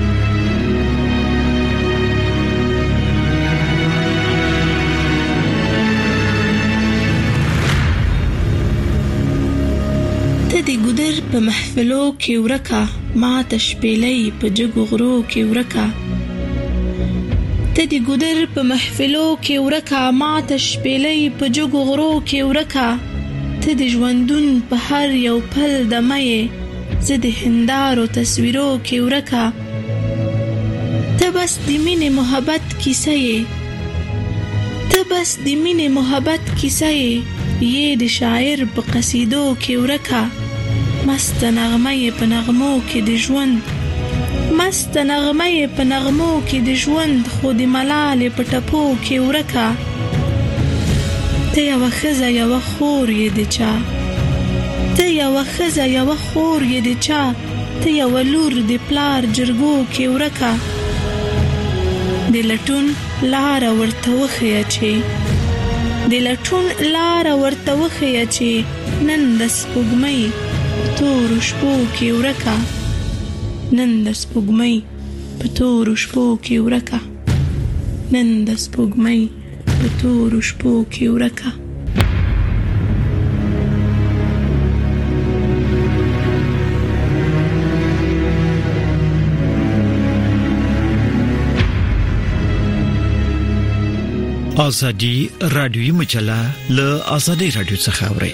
د ګودر په محفلو کې ورکا ما تشپېلې په جګو غرو کې ورکا ته د ګودر په محفلو کې ورکا ما تشپېلې په جګو غرو کې ورکا ته د ژوندون په هر یو پل د مې زه د هندارو تصویرو کې ورکا ته بس د مینې محبت کیسه یې ته بس د مینې محبت کیسه یې یې د شاعر په قصیدو کې ورکا مست نغمه په نغمو کې د ژوند مست نغمه په نغمو کې د ژوند خو د ملال په ټپو کې ورکا ته یو خزه یو خور یې د چا ته یو خزه یو خور یې د چا ته یو لور د پلار جرګو کې ورکا د لټون لار ورته وخیا چې د لټون لار ورته وخیا چې نن د سپوږمۍ تور شپو کې ورکا نن د سپوږمۍ په تور شپو کې ورکا نن د سپوږمۍ په تور شپو کې ورکا آزادی رادیویی مجله له آزادی رادیو څخه اوري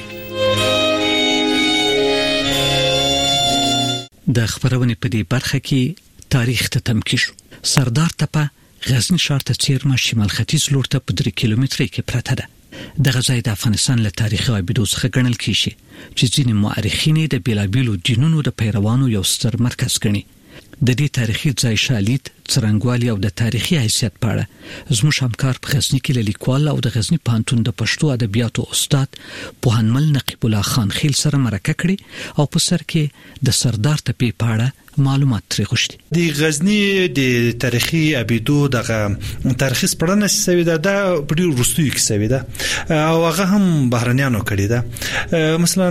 د خبرونې په دې برخه کې تاریخ ته تمکیش سردار تپه غزنی ښار ته څیرمه شمال ختیځ لور ته په درې کیلومترۍ کې پرته ده د غزای د افغانستان له تاریخي ابدو څخه ګڼل کیږي چې ځینې مؤرخین د بیلابیلو دینونو د پیروانو یو ستر مرکز ګڼي. د دې تاریخي ځای شالید څرنګوالي او د تاریخي حیثیت په اړه زموږ همکار په غزنی کې لیکوال او د غزنی پوهنتون د پښتو ادبیاتو استاد پوهنمل نقیب الله خان خیل سره مرکه کړي او په سر کې د سردار تپې په اړه معلومات ترې غوښتي. د غزنی د تاریخي ابدو دغه تاریخي سپړنه سوي ده د پډي وروستي کې سوي ده او هغه هم بهرنیانو کړی ده. مثلا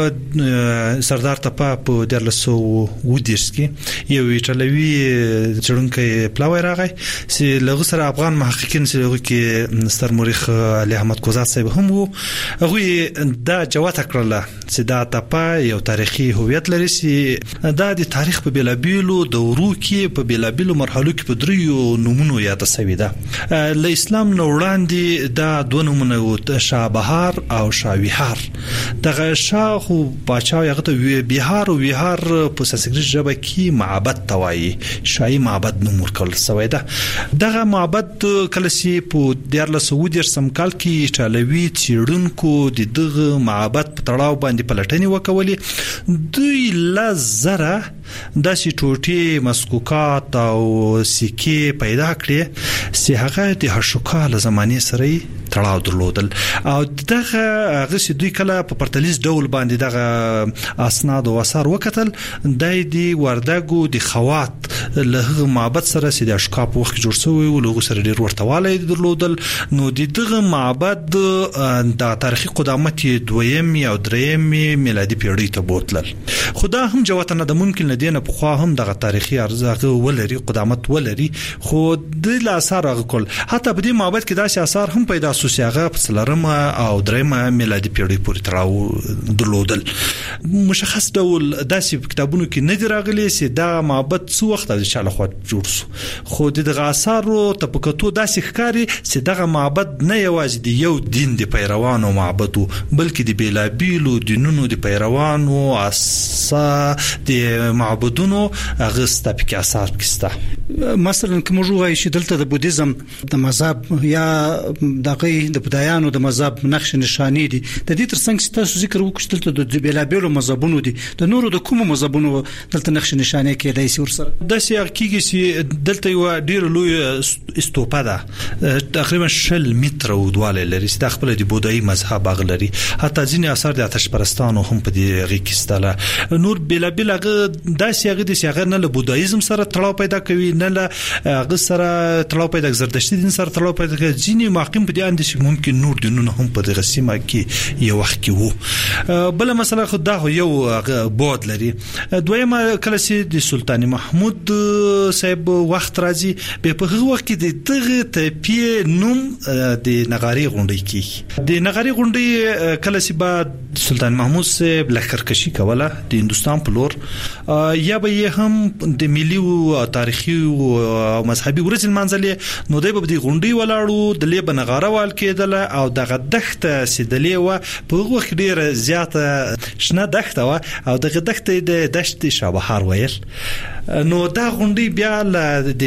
سردار تپه په درلسو ودیش کې یو ایټالوي چړونکې پلاوی راغی چې لغه سره افغان محققین سره کې ستر مورخ علي احمد کوزات صاحب هم وو. هغه دا جواب کړل چې دا تپه یو تاریخي هویت لري چې دا د تاریخ په بیلابیلو دورو کې په بیلابیلو مرحلو کې په دریو نومونو یاد شوی ده. ل اسلام نو وړاندې دا دوه نومونه وو، شاه بهار او شاه ویهار. دغه شاه خو باچا یغه ته ویهار او ویهار په سنسکریت ژبه کې معبد توایي، شاهي معبد نوم ورکول شوی ده. دغه معبد کله چې په دیارلس سعودي سمکال کې ایټالوي چیرونکو د دغه معبد په تړاو باندې پلټنې وکولې. دوی لزره داسې ټوټې مسکوکات او سکې پیدا کړې چې هغه د هشوکا له زمانې سره تړاو درلودل او دغه هغه چې دوی کله په پرتلیز ډول باندې دغه اسناد او آثار وکتل دای دی وردګو د خوات له معبد سره چې د اشکا په وخت جوړ شوی او له سره ډیر ورتواله درلودل. نو دغه معبد د تاریخي قدامت دویم یا دریم میلادي پیړۍ ته بوتلل. خدا هم جوته نه د ممکن لدینه په خوا هم دغه تاریخي ارزښت ولري، قدامت ولري، خو د اثار غکول حتی په دې معبد کې داسې اثار هم پیدا شو چې هغه په څلورمه او دریمه میلادي پیړۍ پورې تړاو درلودل. مشخص ډول داسې کتابونو کې نه دی راغلي چې دا معبد څو وخت د شاله خو جوړ شو، خو دغه اثارو تپکتو داسې ښکاری چې دغه معبد نه یوازې د یو دین د پیروانو معبد بلکې د بیلابیلو دینونو د پیروانو اسا د معبدونو غسته پکې اثار پکسته. مثلا کوم جوړای چې دلته د بودیزم د مذهب یا دغه د بودایانو د مذهب نقش نشانی دي. د دې ترڅنګ چې تاسو ذکر وکړل دلته د بیلابیلو مذهبونو دي، د نورو د کوم مذهبونو دلته نقش نشانی کېدای شي ورسره د سیاقیږي چې دلته یو ډیر لوی استوپا ده تقریبا شل متر ودواله لري چې د خپل د بودایي مذهب اغلري. حتی ځینې اثار د آتش پرستانو هم په دې غي کې ستاله. نور بیلابیل هغه داسې هغه د هغه نه له بودایزم سره تړاو پیدا کوي، نه له هغه سره تړاو پیدا زردشتي دین سره تړاو پیدا کوي. ځینې محققین په دې اند چې ممکن نور دینونه هم په دغه سیمه کې یو وخت کې وو. بل مثلا خدای یو بود لري. دویمه کله چې د سلطان محمود صاحب وخت راځي به په هغه وخت کې د دغه تپې نوم د نغاري غونډې کې د نغاري غونډې کله چې بعد سلطان محمود صاحب لخرکشي کوله د هندستان په لور یا به هم د ملي او تاریخي او مذهبي ورځ منځلې نو د به د غونډې ولاړو د لیب نغاره وال کېدل او دغه دښته سیدلې و په وخت ډیر زیاته شنه دښته و او دغه دښته د دشت شابهار ویل. نو دا غونډې بیا د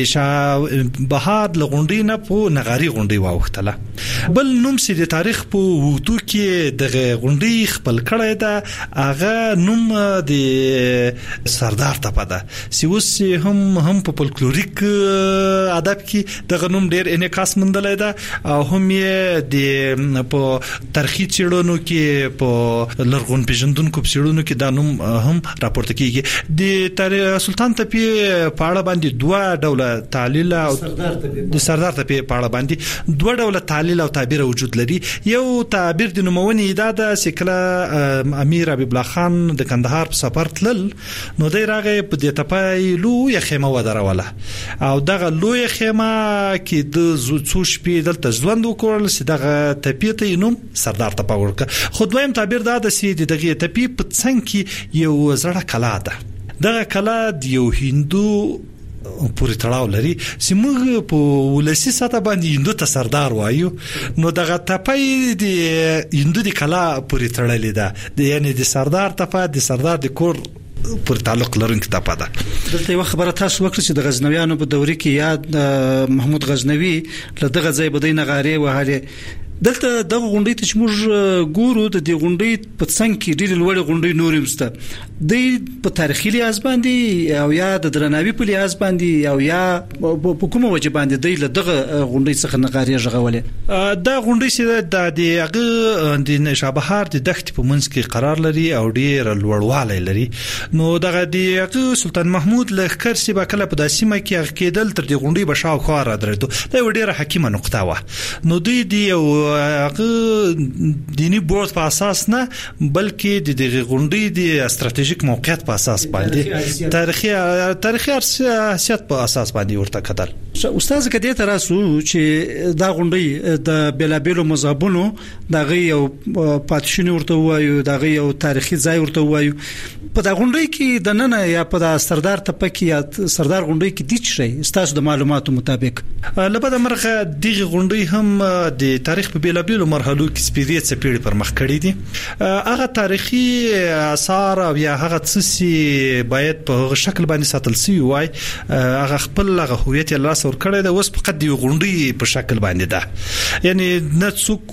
شابهار ل غونډې نه په نغاري غونډې واوختله. بل نوم چې د تاریخ په وټو کې دغه غونډې خپل کړی دا هغه نوم د سردار تپه ده چې اوس هم هم په فولکلوریک ادب کې دغه نوم ډیر انعکاس موندلی ده او هم یې د په تاریخي څېړنو کې په لرغون پیژندونکو په څېړنو کې دا نوم هم راپورته کیږي. د سلطان تپې په اړه باندې دوه ډوله تعلیل او د سردار تپې په اړه باندې دوه ډوله تعلیل او تعبیر وجود لري. یو تعبیر د نومونې دا ده چې کله امیر حبیب الله خان د کندهار په سفر تلل نو دی راغی په دې تپه لویه خیمه ودروله او دغه لویه خیمه کې د څو شپې دلته ژوند وکړل چې دغه تپې ته نوم سردار تپه ورکړ. خو دویم تعبیر دا ده چې دغه تپې په څنګ کې یو زړه کلا ده. دغه کلا د یو هندو پوری تړاو لري چې موږ په ولسی ساته باندې هندو ته سردار وایو. نو دغه تپې د هندو د کلا پوری تړلې ده، یعنی د سردار تپه د سردار د کور پر تعلق لرونکي تپه ده. دلته یو خبره تاسو وکړه چې د غزنویانو په دورې کې یاد محمود غزنوي له دغه ځای بدی نغاري وهاله دلته د غونډې ته چې موږ ګورو د دې غونډې په څنګه کې ډېر لوړ غونډې نورې مسته د په تاریخي لحاظ باندې او یا د درناوي په لحاظ باندې او یا په کومه وجه باندې د دغه غونډې څخه نغاري ژغولې دا غونډې چې د هغه د نشابهار د دښت په منځ کې قرار لري او ډېر لوړوالی لري نو دغه د هغه سلطان محمود لخر سی با کله په داسمه کې هغه کېدل تر دې غونډې بشاو خو را درېدو دا ډېر حکیمه نقطه و نو دوی دی هغه دینی بورډ په اساس نه بلکې د دغه غونډې د استراتیژیک موقعیت په اساس باندې تاریخي تاریخي حیثیت په اساس باندې ورته کتل استاد کدی تر اسو چې دا غونډې د بلابلو مذهبونو دغه یو پاتشونی ورته وایو دغه یو تاریخي ځای ورته وایو په دا غونډې کې د نن یا په دا سردار تپکی یا سردار غونډې کې د چي تاسو د معلوماتو مطابق لپاره مرغه دغه غونډې هم د تاریخ په بلابلو مرحلو کې سپیریت سپیړي پر مخ کړی دي هغه تاریخي آثار او یا هغه څه باید په شکل باندې ساتل شي وای هغه خپل هغه هویت الله سور کړی دا اوس فقط دی غونډې په شکل باندې ده یعنی نه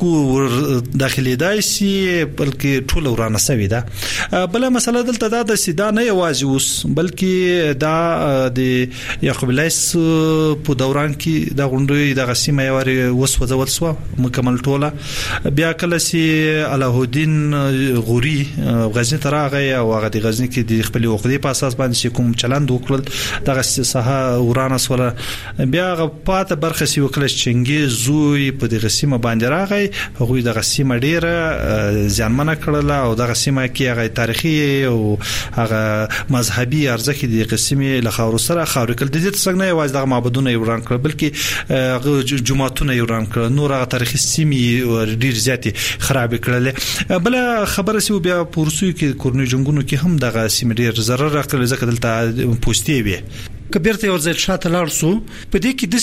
څوک داخلي دای شي بلکې ټول ورانه سوي ده بل مسله دلته دا د سیدا نه یوازې اوس بلکې دا د یعقوب لیث په دوران کې د غونډې د غسیمه یوري وس وځول سو مکمل ټوله بیا کله سي علاء الدین غوري غزنی ترغه او هغه د غزنی کې د خپل وقدي په اساس باندې کوم چلند وکړل دغه ساحه ورانه سوله بیا غپاته برخه سی وکړه چنګي زوی په دغه سیمه باندې راغی هغه دغه سیمه ډیره ځانمنه کړله او دغه سیمه کې هغه تاریخي او هغه مذهبي ارزښت د قسمه لخوا سره خاور کړل د دې څنګه نه یوازې دغه معبدونه وران کړل بلکې هغه جمعهتونه وران کړل نور هغه تاریخي سیمه ډیر زیاتې خراب کړل بل خبره سی بیا پورسوي کې کورنۍ جنگونو کې هم دغه سیمه ډیر zarar راکړل ځکه دلته پوسټي وي کبیرته ورځ شاته لاړ سو په دې کې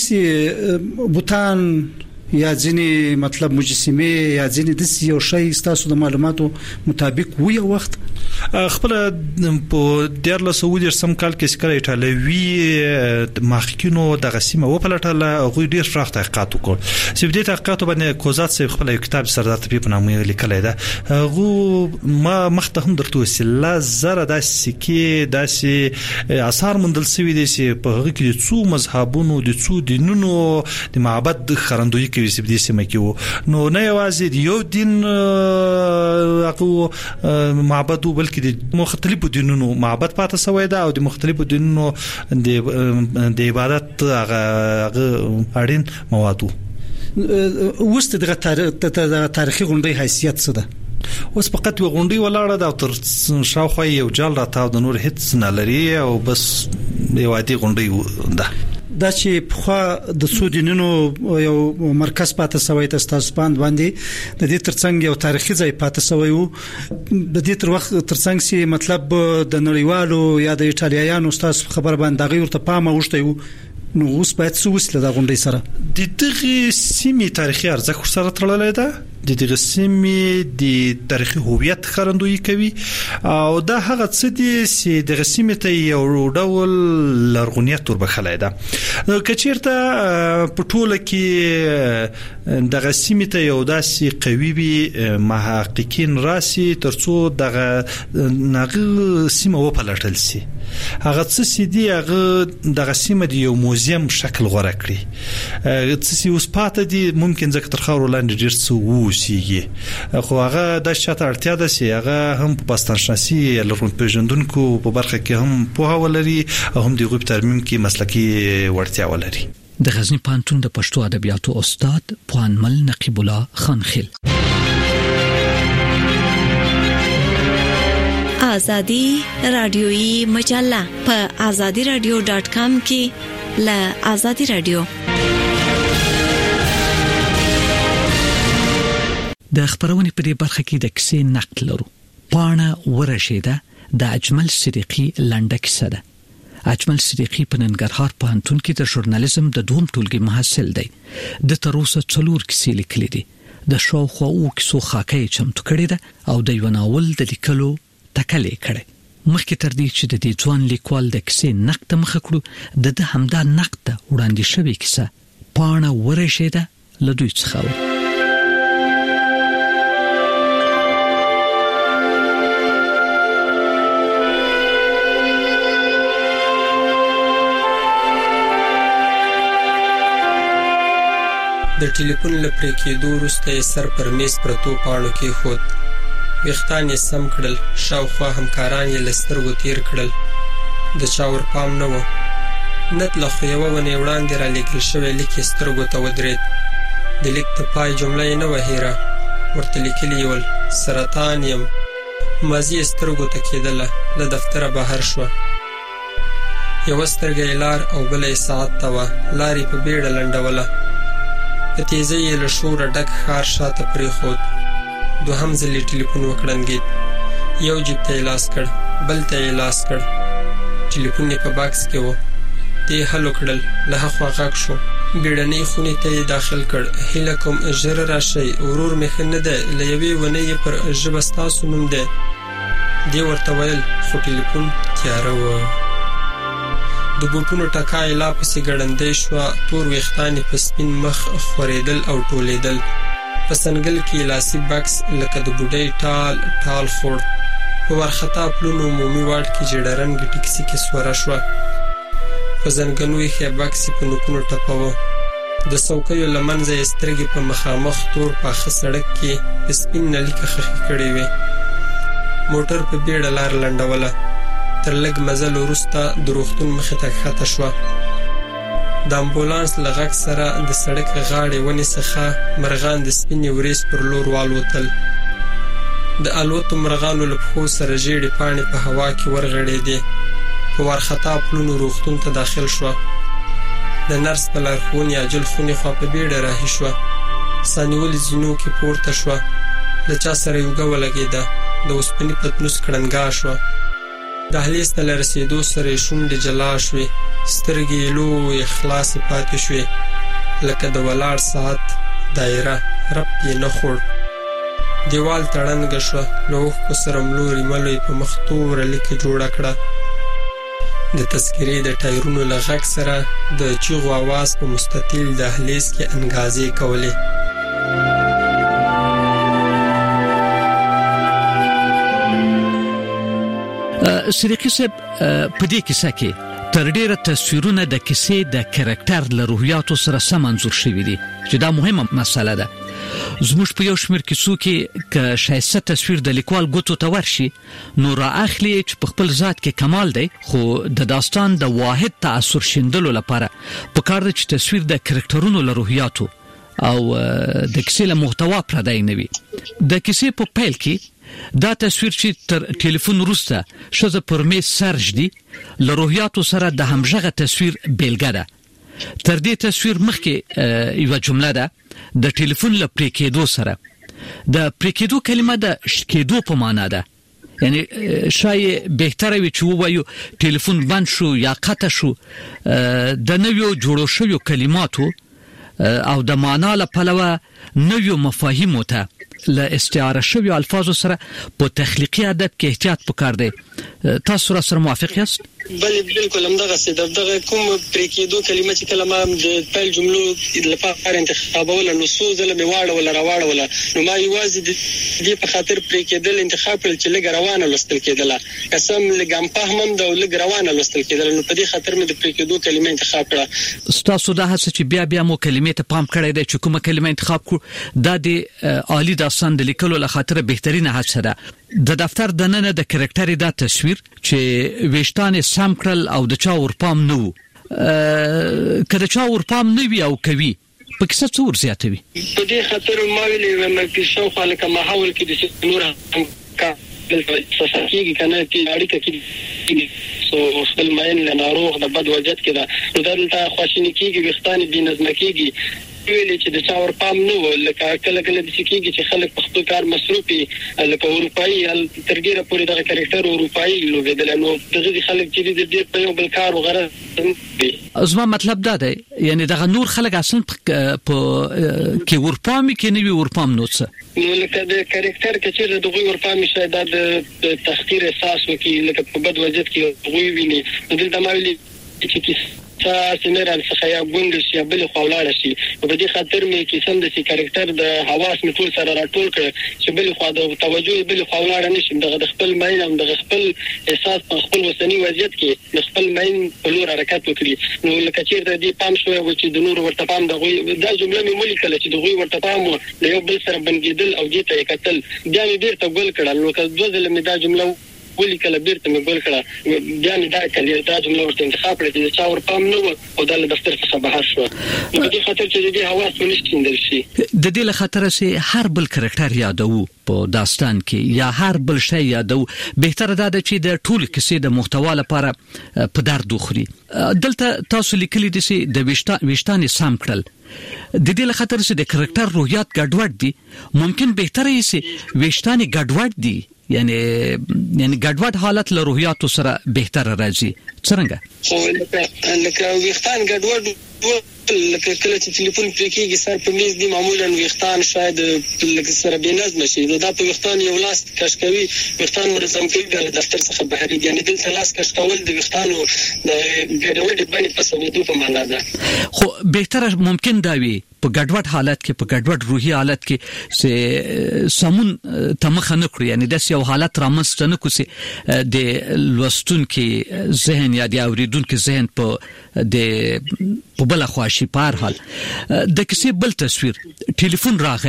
د بوتان یا ځینی مطلب مجسمه یا ځینی د یو شی ستاسو د معلوماتو مطابق وي وخت خپل په ډیر له سعودي سم کال کې سکره ایټالوي مخکینو د غسیمه و پلټل غوی ډیر فراخ تحقیقات وکړ چې د تحقیقات باندې کوزات سي خپل کتاب سردار طبي په نامه لیکل دی غو ما مخته هم درته وسله زره د سکه داسې اثار مندل سوي دي چې په هغه کې څو مذهبونو د څو دینونو د معبد خرندوی کې وسب دي سم کې نو نه یوازې یو دین هغه معبد بلکې د مختلفو دینونو معبد پاتې سوی دا او د مختلفو دینونو د د عبادت هغه اړین موادو وست دغه تاریخي غونډې حیثیت څه ده اوس فقط یو غونډې ولاړه دا تر شاوخوا یو جال راته د نور هیڅ نه لري او بس یو عادي غونډې ده دا چې په د سودینونو یو مرکز پاتې سوی ته تاسو باندې د دې ترڅنګ یو تاریخي ځای پاتې سوی وو د دې تر وخت ترڅنګ سي مطلب د نړیوالو یا د ایټالیانو تاسو خبر باندې غیر ته پامه وشته نو اوس باید څه وسله د غونډې سره د دغه سیمې تاریخي ارزښت سره تړلې ده د دغه سیمې د تاریخي هویت خرندوی کوي او دا هغه څه دي چې د سیمې ته یو ډول لرغونیت وربخلای ده کچیرته په ټوله کې د سیمې ته یو داسې قوي وي محققین راسي ترڅو دغه نغه سیمه و پلټل سي هغه څه چې دی هغه د سیمې د یو موزیم شکل غوړه کړی څه چې اوس پاتې دي ممکن ځکه تر خاور لاندې ډیر څه وسیږي خو هغه د شاته اړتیا ده چې هغه هم په باستانشناسي لرغون پیژندونکو په برخه کې هم پوهه ولري او هم د غوب ترمیم کې مسلکي وړتیا ولري د غزنی پانتون د پښتو ادبیاتو استاد پوانمل نقیب الله خانخیل آزادی رادیویی مجله په آزادی رادیو ډاٹ کام کې ل آزادی رادیو د خبرونې په دې برخه کې د کیسې نقد لرو پاڼه ورشيده د اجمل صدیقی لنډه کیسه ده اجمل صدیقی په ننګرهار پوهنتون کې د ژورنالیزم د دوم ټولګي محصل دی د تروسه څلور کیسې لیکلې دي د شاوخوا او کیسو خاکې چمتو کړې ده او د یو ناول د لیکلو تکلې کړې مخکې تر دې چې د دې ځوان لیکوال د کیسې نقد مخ کړو د همدا نقد وړاندې شوی کیسه پاڼه ورشيده له دوی څخه د ټلیفون لپاره کېدو وروسته سر پر میز پرتو پاڼو کې خود وختان یې سم کړل شاوخوا همکاران یې لسترګو تیر کړل د چاور پام نه و نت له خو یوه ونې وړاندې را لیکل شوی لیک یې سترګو ته ودرېد د لیک د پای جمله یې نه وه هیره ورته لیکلي یې ول سرطان یم ماضي یې سترګو ته کېدله له دفتره بهر شوه یوه سترګه یې لار او بله یې ساعت ته وه لار یې په بیړه لنډوله په تیزۍ یې له شوره ډک ښار شاته پرېښود دوهم ځل یې ټلیفون وکړنګېد یو جیب ته یې لاس کړ بل ته یې لاس کړ ټلیفون یې په باکس کې و دې هلو کړل له هاخوا غږ شو بیړنۍ خونې ته یې داخل کړ هیله کوم ژر راشئ ورور مې ښه نه دی له یوې ونې یې پر ژبه ستاسو نوم دی دې ورته ویل خو ټلیفون تیاره و د بوټونو ټکا یې لا پسې ګړندۍ شوه تور ویښتان یې په سپین مخ خورېدل او ټولېدل په سنګل کې لاسي بکس لکه د بوډۍ ټال ټال خوړ په ورخطا پلونو عمومي واټ کې جډرنګ ټیکسي کې سوره شوه په زنګنو یې بکس په نوکونو ټپوه د څوکیو له منځه یې سترګې په مخامخ تور پاخه سړک کې په سپین نلیکه خښې کړې وې موټر په بیړه لار لنډوله تر لږ مزل وروسته د روغتون مخې ته ښکته شوه د امبولانس له غږ سره د سړک غاړې ونې څخه مرغان د سپینې وریځ پر لور والوتل د الوتو مرغانو له پښو سره ژیړې پاڼې په هوا کې ورغړېدې په وارخطا پلونو روغتون ته داخل شوه د نرس په لارښوونې عاجل خونې خوا په بیړه راهي شوه ساه نیولې زینو کې پورته شوه له چا سره یوګه ولګېده د اوسپنې پتنوس کړنګا شوه دهلیز ته له رسېدو سره یې شونډې جلا شوې سترګې یې لویې خلاصې پاتې شوې لکه د ولاړ ساعت دایره رپ یې نه خوړ دیوال ته ړنګه شوه له اوښکو سره ملوري ملو یې په مخ توره لیکه جوړه کړه د تذکرې د ټایرونو له غږ سره د چیغو اواز په مستطیل دهلیز کې انګازې کولې صدیقي صاحب په دې کیسه کې تر ډیره تصویرونه د کیسې د کریکټر له روحیاتو سره سم انځور شوي دي چې دا مهمه مسله ده زموږ په یو شمېر کیسو کې که ښایسته تصویر د لیکوال ګوتو ته ورشي نو را اخلي چې په خپل ذات کې کمال دی خو د داستان د واحد تاثر شیندلو لپاره پکار دی چې تصویر د کریکټرونو له روحیاتو او د کیسې له محتوا پردی نه وي د کیسې په پیل کې دا تصویر چې تر ټلیفون وروسته ښځه پر میز سر ږدي له روحیاتو سره د همغږه تصویر بیلګه ده تر دې تصویر مخکې یوه جمله ده د ټلیفون له پرې کېدو سره د پرې کېدو کلمه د شکېدو په معنا ده یعنی شاید بهتره وي چې ووایو ټلیفون بند شو یا قطع شو د نویو جوړو شویو کلماتو او د معنا له پلوه نویو مفاهیمو ته له استعاره شویو الفاظو سره په تخلیقي ادب کې احتیاط پکار دی تاسو را سره موافق یاست بله بالکل همدغه څه دغه کوم پرې کېدو کلمه چې کله ما د پیل جملو لپاره انتخابوله نو څو ځله مې واړوله راواړوله نو ما یوازې د دې په خاطر پرې کېدل انتخاب کړل چې لږ روانه لوستل کېدله قسم لږ هم فهمم د لږ روانه لوستل کېدله نو په دې خاطر مې د پرې کېدو کلمه انتخاب کړه ستاسو دا هڅه چې بیا بیا مو کلمې ته پام کړی دی چې کومه کلمه انتخاب کړو دا د عالی داستان د لیکلو له خاطر بهترینه هڅه ده د دفتر د نن د کریکټر دا تصویر چې وېشتان سم کړل او د چا ورپام نه وو کله چا ورپام نه وی او کوي په کیسه څور زیاتوي په دې خاطر ما ویلې مې په شو خاله کما حاول کې د نور کا دلته کېږي کنه چې اړیکه کې سو خپل ماین له ناروغ د بد وجد کې دا نو دلته خواشینی کېږي وختان بي نظم کېږي ویلې چې د چا ورپام نه و لکه کله کله د سکیږي چې خلک په خپل کار مصروفي لکه اروپایي ترګیره پورې د کریکټر اروپایي لوبېدل نو دغه خلک چې د دې په یو بل کار وغیرہ زما مطلب دا دی یعنی دغه نور خلک اصلا په کې ورپام کې نه وي ورپام نو څه نو لکه د کریکټر کې چې دغه ورپام شاید د تحقیر احساس وکي لکه په بد وجد کې غوي ویني دلته ما ویلي چې سینرال څخه یا ګوند شي بل خوالاړ شي په دې خاطر مې کې سم د سی کریکټر د حواس می ټول سره راټول کړ چې بل خوا د توجه بل خوالاړ نشم د خپل مین او د خپل احساس په خپل وسنی وضعیت کې د خپل مین په لور حرکت وکړي نو لکه چې د دې پام شوی و چې د نور ورته پام د غوي دا جمله مې ولیکل چې د غوي ورته پام د یو بل سره بنګیدل او دې ته کتل بیا مې بیرته ګول کړل نو که دوه ځله مې دا جمله ولي کله بیرته مې ګول کړه بیا مې دا کله دا جمله ورته انتخاب کړې چې چا ور پام نه و او د دفتر څخه بهر شو نو په دې خاطر چې دې حواس ونشتیندل شي د دې له خاطر چې هر بل کریکټر یادو په داستان کې یا هر بل شی یادو بهتره ده چې د ټول کیسې د محتوا لپاره په درد وخوري دلته تاسو لیکلي دي چې د وشتان وشتان سم کړل د دې له خاطر چې د کریکټر روحیات ګډوډ دي ممکن بهتره یې چې وشتان ګډوډ دي یعنی یعنی ګډوډ حالت له روحیاتو سره بهتره راځي څنګه خو لکه لکه وختان ګډوډ لکه کله چې ټلیفون پرې کېږي سر په میز دی معمولا وختان شاید لکه سره بې نظم شي نو دا په وختان یو لاس کش کوي وختان منظم کوي د دفتر څخه بهر یعنی دلته لاس کش کول د وختانو د ګډوډ باندې په سمېدو په معنا ده خو بهتره ممکن دا وي په ګډوډ حالت کې په ګډوډ روحي حالت کې چې سمون تمخه نه کړی یعنی د یو حالت رامنځته نه کوسي د لوستون کې ذهن یا د اوریدون کې ذهن په د په بل خواشي په هر حال د کیسې بل تصویر ټلیفون راغی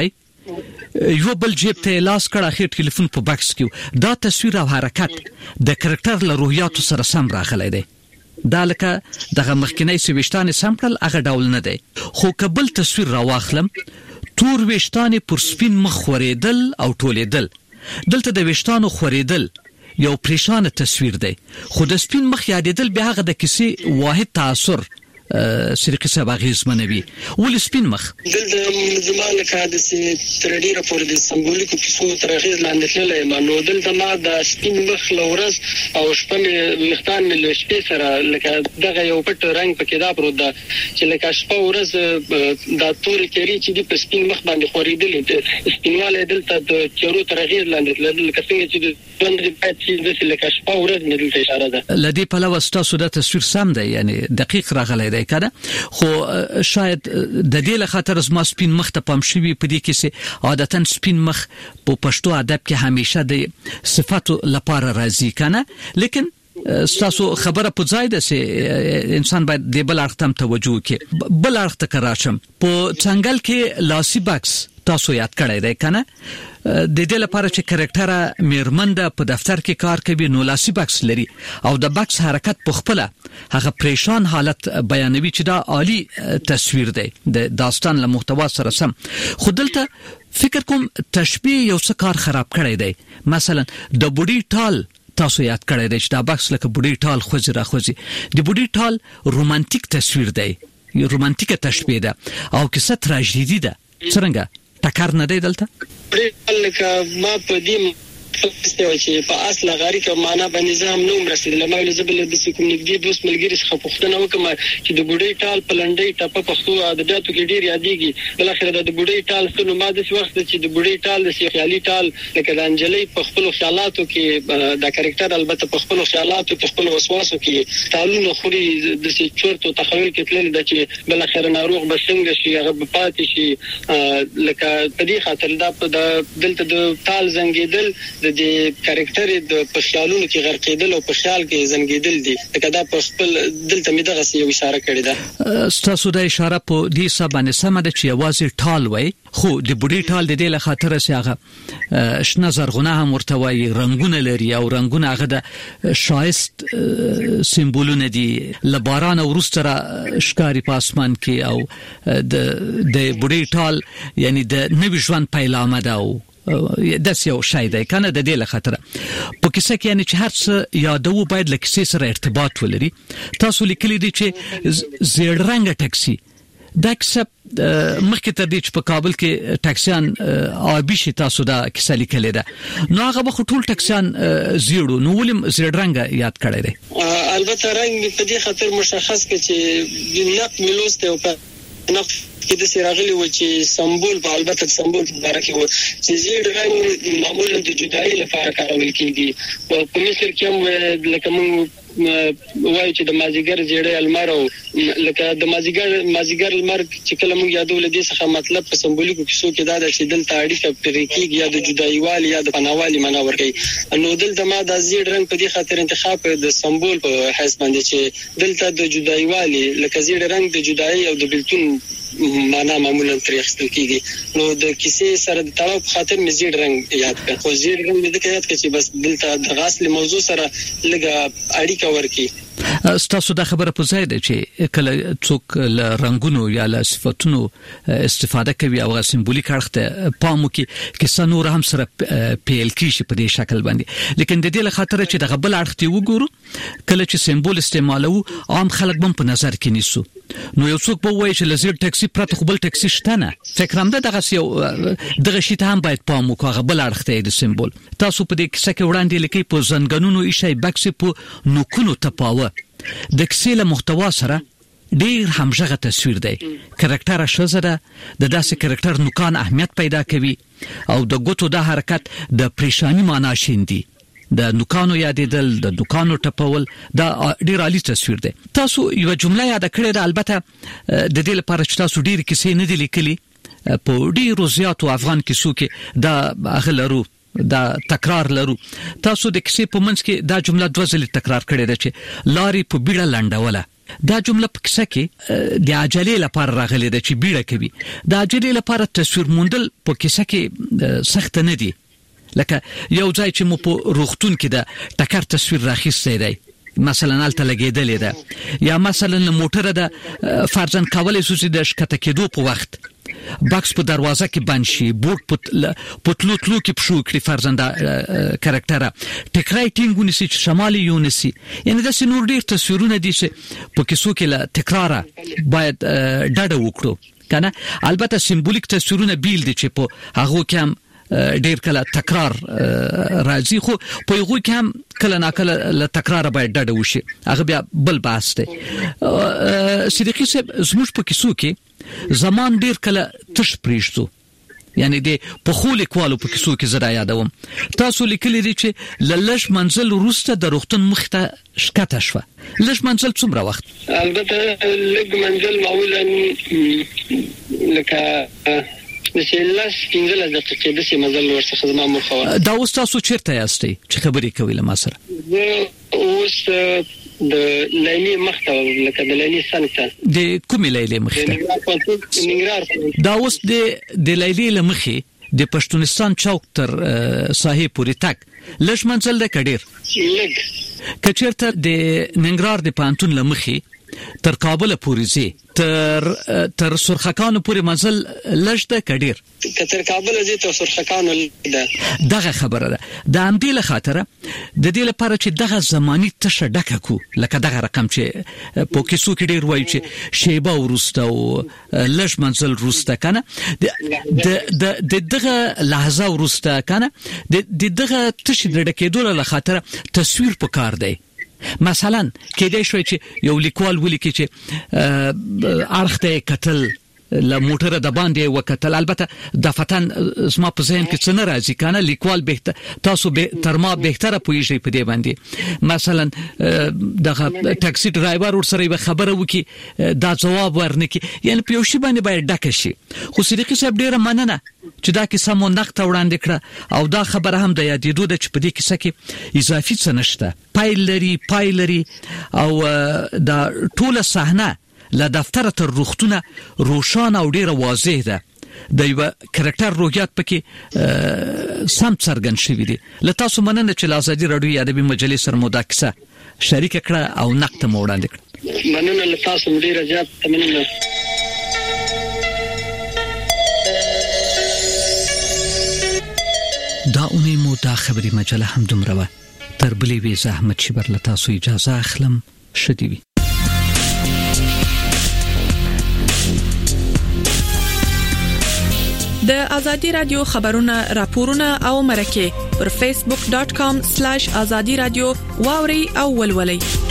یو بل جیب ته لاس کړه اخر ټلیفون په باکس کې دا تصویر او حرکت د کریکټر له روحیاتو سره سم راغلی دی دا لکه دغه مخکنی سويشتان سمپل هغه ډول نه دی خو قبل تصویر راواخلم تور وشتان پر سپین مخ خوریدل او ټولیدل دلته د وشتانو خوریدل یو پریشان تصویر دی خو د سپین مخ یادېدل به هغه د کیسې واحد تاثر سرقه سباغیز منوي ول سپین مخ دلته زمانه کاده سي ترډیره پر د سمبولیکو کیسو ترغیز لاندې تللی مانو دلته ما د سپین مخ لورس او شپه مختان مل شپې سره لکه دغه یو پټ رنگ پکې دا پرو دا چې لکه شپه ورځ د تورې کری چې د سپین مخ باندې خورېدل سپینواله دلته د چورو ترغیز لاندې تللی لکه څنګه چې د باندې پات چې د لکه شپه ورځ نه دلته اشاره ده لدی په لوستا سودا تصویر سم دی یعنی دقیق راغلی کنه خو شاید د دې له خاطر زما سپین مخ ته پام شوی په دې کې سه عادتاً سپین مخ په پښتو ادب کې همیشه د صفاتو لپاره راځي کنه لیکن تاسو خبره په ځای ده چې انسان باید د بل اړخ ته توجه وکړي بل اړخ ته کراشم په څنګهل کې لاسي باکس تاسو یاد کړی دی کنه د دې لپاره چې کریکټر میرمنده په دفتر کې کار کوي نو لاسي باکس لري او د باکس حرکت په خپل هغه پریشان حالت بیانوي چې دا عالی تصویر دی د داستان له محتوا سره سم خو دلته فکر کوم تشبیه یو څه کار خراب کړی دی مثلا د بوډي ټال تاسو یاد کړی دی چې دا باکس لکه بوډي ټال خوځي را خوځي د بوډي ټال رومانټیک تصویر دی یو رومانټیک تشبیه ده او کیسه تراژیدي ده څنګه ټکر نه دی دلته لکه ما په دې فلسفه چې په اصل غاری کې معنا باندې ځم نو مرسل لمه زبل د کوم نګدي دوست ملګری څخه پوښتنه وکم چې د بوډۍ ټال پلنډۍ ټاپه پښتو ادبیاتو کې ډیر یادېږي بل اخر د بوډۍ ټال څخه نو ما د وخت چې د بوډۍ ټال د خیالي ټال لکه د انجلۍ په خپل خیالاتو کې د کریکټر البته په خپل خیالاتو په خپل وسواسو کې ټالونه خوري د چورتو تخیل کې تلل د چې بل اخر ناروغ بسنګ شي هغه پاتې شي لکه په دې خاطر دا دلته د ټال زنګیدل د کریکټر د پښالونو کې غرقېدل او په خیال کې زنګېدل دي لکه دا په خپل دلته مې دغه یو اشاره کړې ده تاسو د اشاره په دې سبانه سم ده چې आवाज ټال وای خو د بوډي ټال د دې له خاطر چې هغه شنه زرغونه هم ورته وای رنگونه لري او رنگونه هغه د شایست سمبولونه دي لباران او روستره ښکاری په اسمان کې او د د بوډي ټال یعنی د نوې ژوند پیلامه ده او داس یو شای دی کنه د دې له خاطر په کیسه کې یعنی چې هر څه یادو باید له کیسې سره ارتباط ولري تاسو لیکلي دي چې زیړ رنګ ټاکسي دا کیسه مخکې تر دې چې په کابل کې ټاکسیان آبي شي تاسو دا کیسه لیکلې ده نو هغه به ټول ټاکسیان زیړو نو ولیم زیړ رنګ یاد کړی دی البته رنګ په دې خاطر مشخص کې چې نق ملوسته او په نق کې د سراغلي و چې سمبول په البته سمبول په اړه کې و چې زیړ رنګ معمولا د جدایي لپاره کارول کېږي او په مثل کې هم لکه موږ وایي چې د مازیګر زیړې المر او لکه د مازیګر مازیګر المر چې کله موږ یادول دي څخه مطلب په سمبولیکو کیسو کې دا د چې دلته اړیکه پرېکیږي یا د جدایوالي یا د پناوالي معنا ورکوي. نو دلته ما د زیړ رنګ په دې خاطر انتخاب د سمبول په حیث باندې چې دلته د جدایوالي لکه زیړ رنګ د جدایي او د بلتون معنا معمولا ترې اخیستل کیږي. نو د کیسې سره د تړاو په خاطر مې زیړ رنګ یاد کړ. خو زیړ رنګ مې د یاد کړ چې بس دلته د غاصل موضوع سره لږه اړیکه ورکي. ستاسو د خبره په ځای ده چې کله څوک له رنگونو یا له صفاتونو استفاده کوي او سمبولیک اړخ ته پام وکړي کیسه نور هم سره پیل کیږي په دې شکل باندې. لیکن د دې له خاطر چې د غبل اړخ ته وګورو کله چې سمبول استعمالو عام خلک هم په نظر کې نیسو. نو یو څوک به وایي چې لزر ټاکسي پرته خپل ټاکسي شته نه. فکر هم ده دغه یو دغه شی ته هم باید پام وکړو غبل اړخ ته د سمبول. تاسو په دې کیسه کې وړاندې لیکي په زنګنونو ایشي بکس په نوکونو تپاوه د کیسې له محتوا سره ډیر همغه تصویر دی. کریکټر شزره د داسې کریکټر نوکان اهمیت پیدا کوي او د ګوتو د حرکت د پریشانی معنا شیندي. د نوکانو یادېدل د نوکانو ټپول دا ډیر عالی تصویر دی. تاسو یو جمله یاد کړئ ده، البته د دې لپاره چې تاسو ډیر کیسې نه دي لیکلي په ډیرو زیاتو افغان کیسو کې دا اغلرو دا تکرار لرو. تاسو د کیسې په منځ کې دا جمله دوه ځله تکرار کړې ده چې لاري په بیړه لنډوله. دا جمله په کیسه کې د عجلې لپاره راغلې ده چې بیړه کوي. د عجلې لپاره تصویر موندل په کیسه کې سخت نه دي. لکه یو ځای چې مو په روغتون کې د ټکر تصویر راخیستی دی، مثلا الته لګیدلې ده، یا مثلا موټر ده فرضاً کولای شو چې د شکته کېدو په وخت باکس په دروازه کې بند شي، بورډ په تلو تلو کې پښو کړي فرضاً دا کریکټره ټکرای ټینګ ونیسي چې شمالي یونیسي. یعنی دا نور ډیر تصویرونه دي چې په کیسو کې له تکراره باید ډډه وکړو کنه. البته سمبولیک تصویرونه بیل دي چې په هغه کې هم ډیر کله تکرار راځي، خو په یو کې هم کله ناکله له تکرار باید ډډه وشي. هغه بیا بل بحث دی. صدیقي صاحب زموږ په کیسو کې زمان ډیر کله تش پریښتو، یعنی د په خو لیکوالو په کیسو کې زړه یادوم تاسو لیکلي دي چې لږ منزل وروسته د روغتون مخ ته شکته شوه. لږ منزل څومره وخت؟ البته لږ منزل معمولا لکه مثلا سپینځل د دقیقې د سي مزل ورڅخه زما مخه. دا اوس تاسو چیرته یاستئ چې خبرې کوي له ما سره؟ اوس د لیلی مخته لکه د لیلی سنته. د کومې لیلی مخته؟ دا اوس د د لیلی لمخې د پښتونستان چوک تر ساحې پورې تک لږ منزل د کډیر لږ کچرته د ننګرهار د پانتون لمخې تر کابل پورې زی تر تر سرخکانو پورې منزل لږ د کډیر تر کابل زی تر سرخکانو ده. دغه خبره ده. د امدی له خاطر د دې لپاره چې دغه زمانی تشه ډکه کو لکه دغه رقم چې په کیسو کې ډیر وایي چې شیبه ورسته او لږ منزل ورسته کنه د د دغه لحظه ورسته کنه د دغه تشه ډکېدو له خاطر تصویر پکار دی. مثلا کېدای شوی چې یو لیکوال ولیکي چې اړخته قتل له موټر د باندې وکتل. البته د فتن زما په ذهن کې څه نه راځي کنه، لیکوال به تاسو به تر ما بهتره پوهیږئ په دې باندې. مثلا دغه ټاکسي ډرایور ورسره به خبره وکي دا جواب ورنکي، یعنی په یو شی باندې باید ډکه شي. خو صدیقي صاحب ډیره مننه چې دا کیسه مو نقد وړاندې کړه او دا خبره هم د یادېدو ده چې په دې کیسه کې اضافي څه نشته، پایل لري پایل لري او دا ټوله صحنه له دفتر تر روغتونه روشانه او ډیره واضح ده. د یو کریکټر روحیات پکې سم څرګند شوی دی. له تاسو مننه چې آزادي رادیو ادبي مجلې سره مو دا کیسه شریک کړه او نقد مو وړاندې کړه. مننه له تاسو ډیره زیات مننه. دا اونۍ مو دا خبري مجله هم دومره وه. تر بلې وې زحمت شي بر له تاسو اجازه اخلم. ښه دې وي. د ازادي رادیو خبرونه راپورونه او مرکه پر فیسبوک ډاٹ کام سلیش ازادي رادیو واوري او ولولي.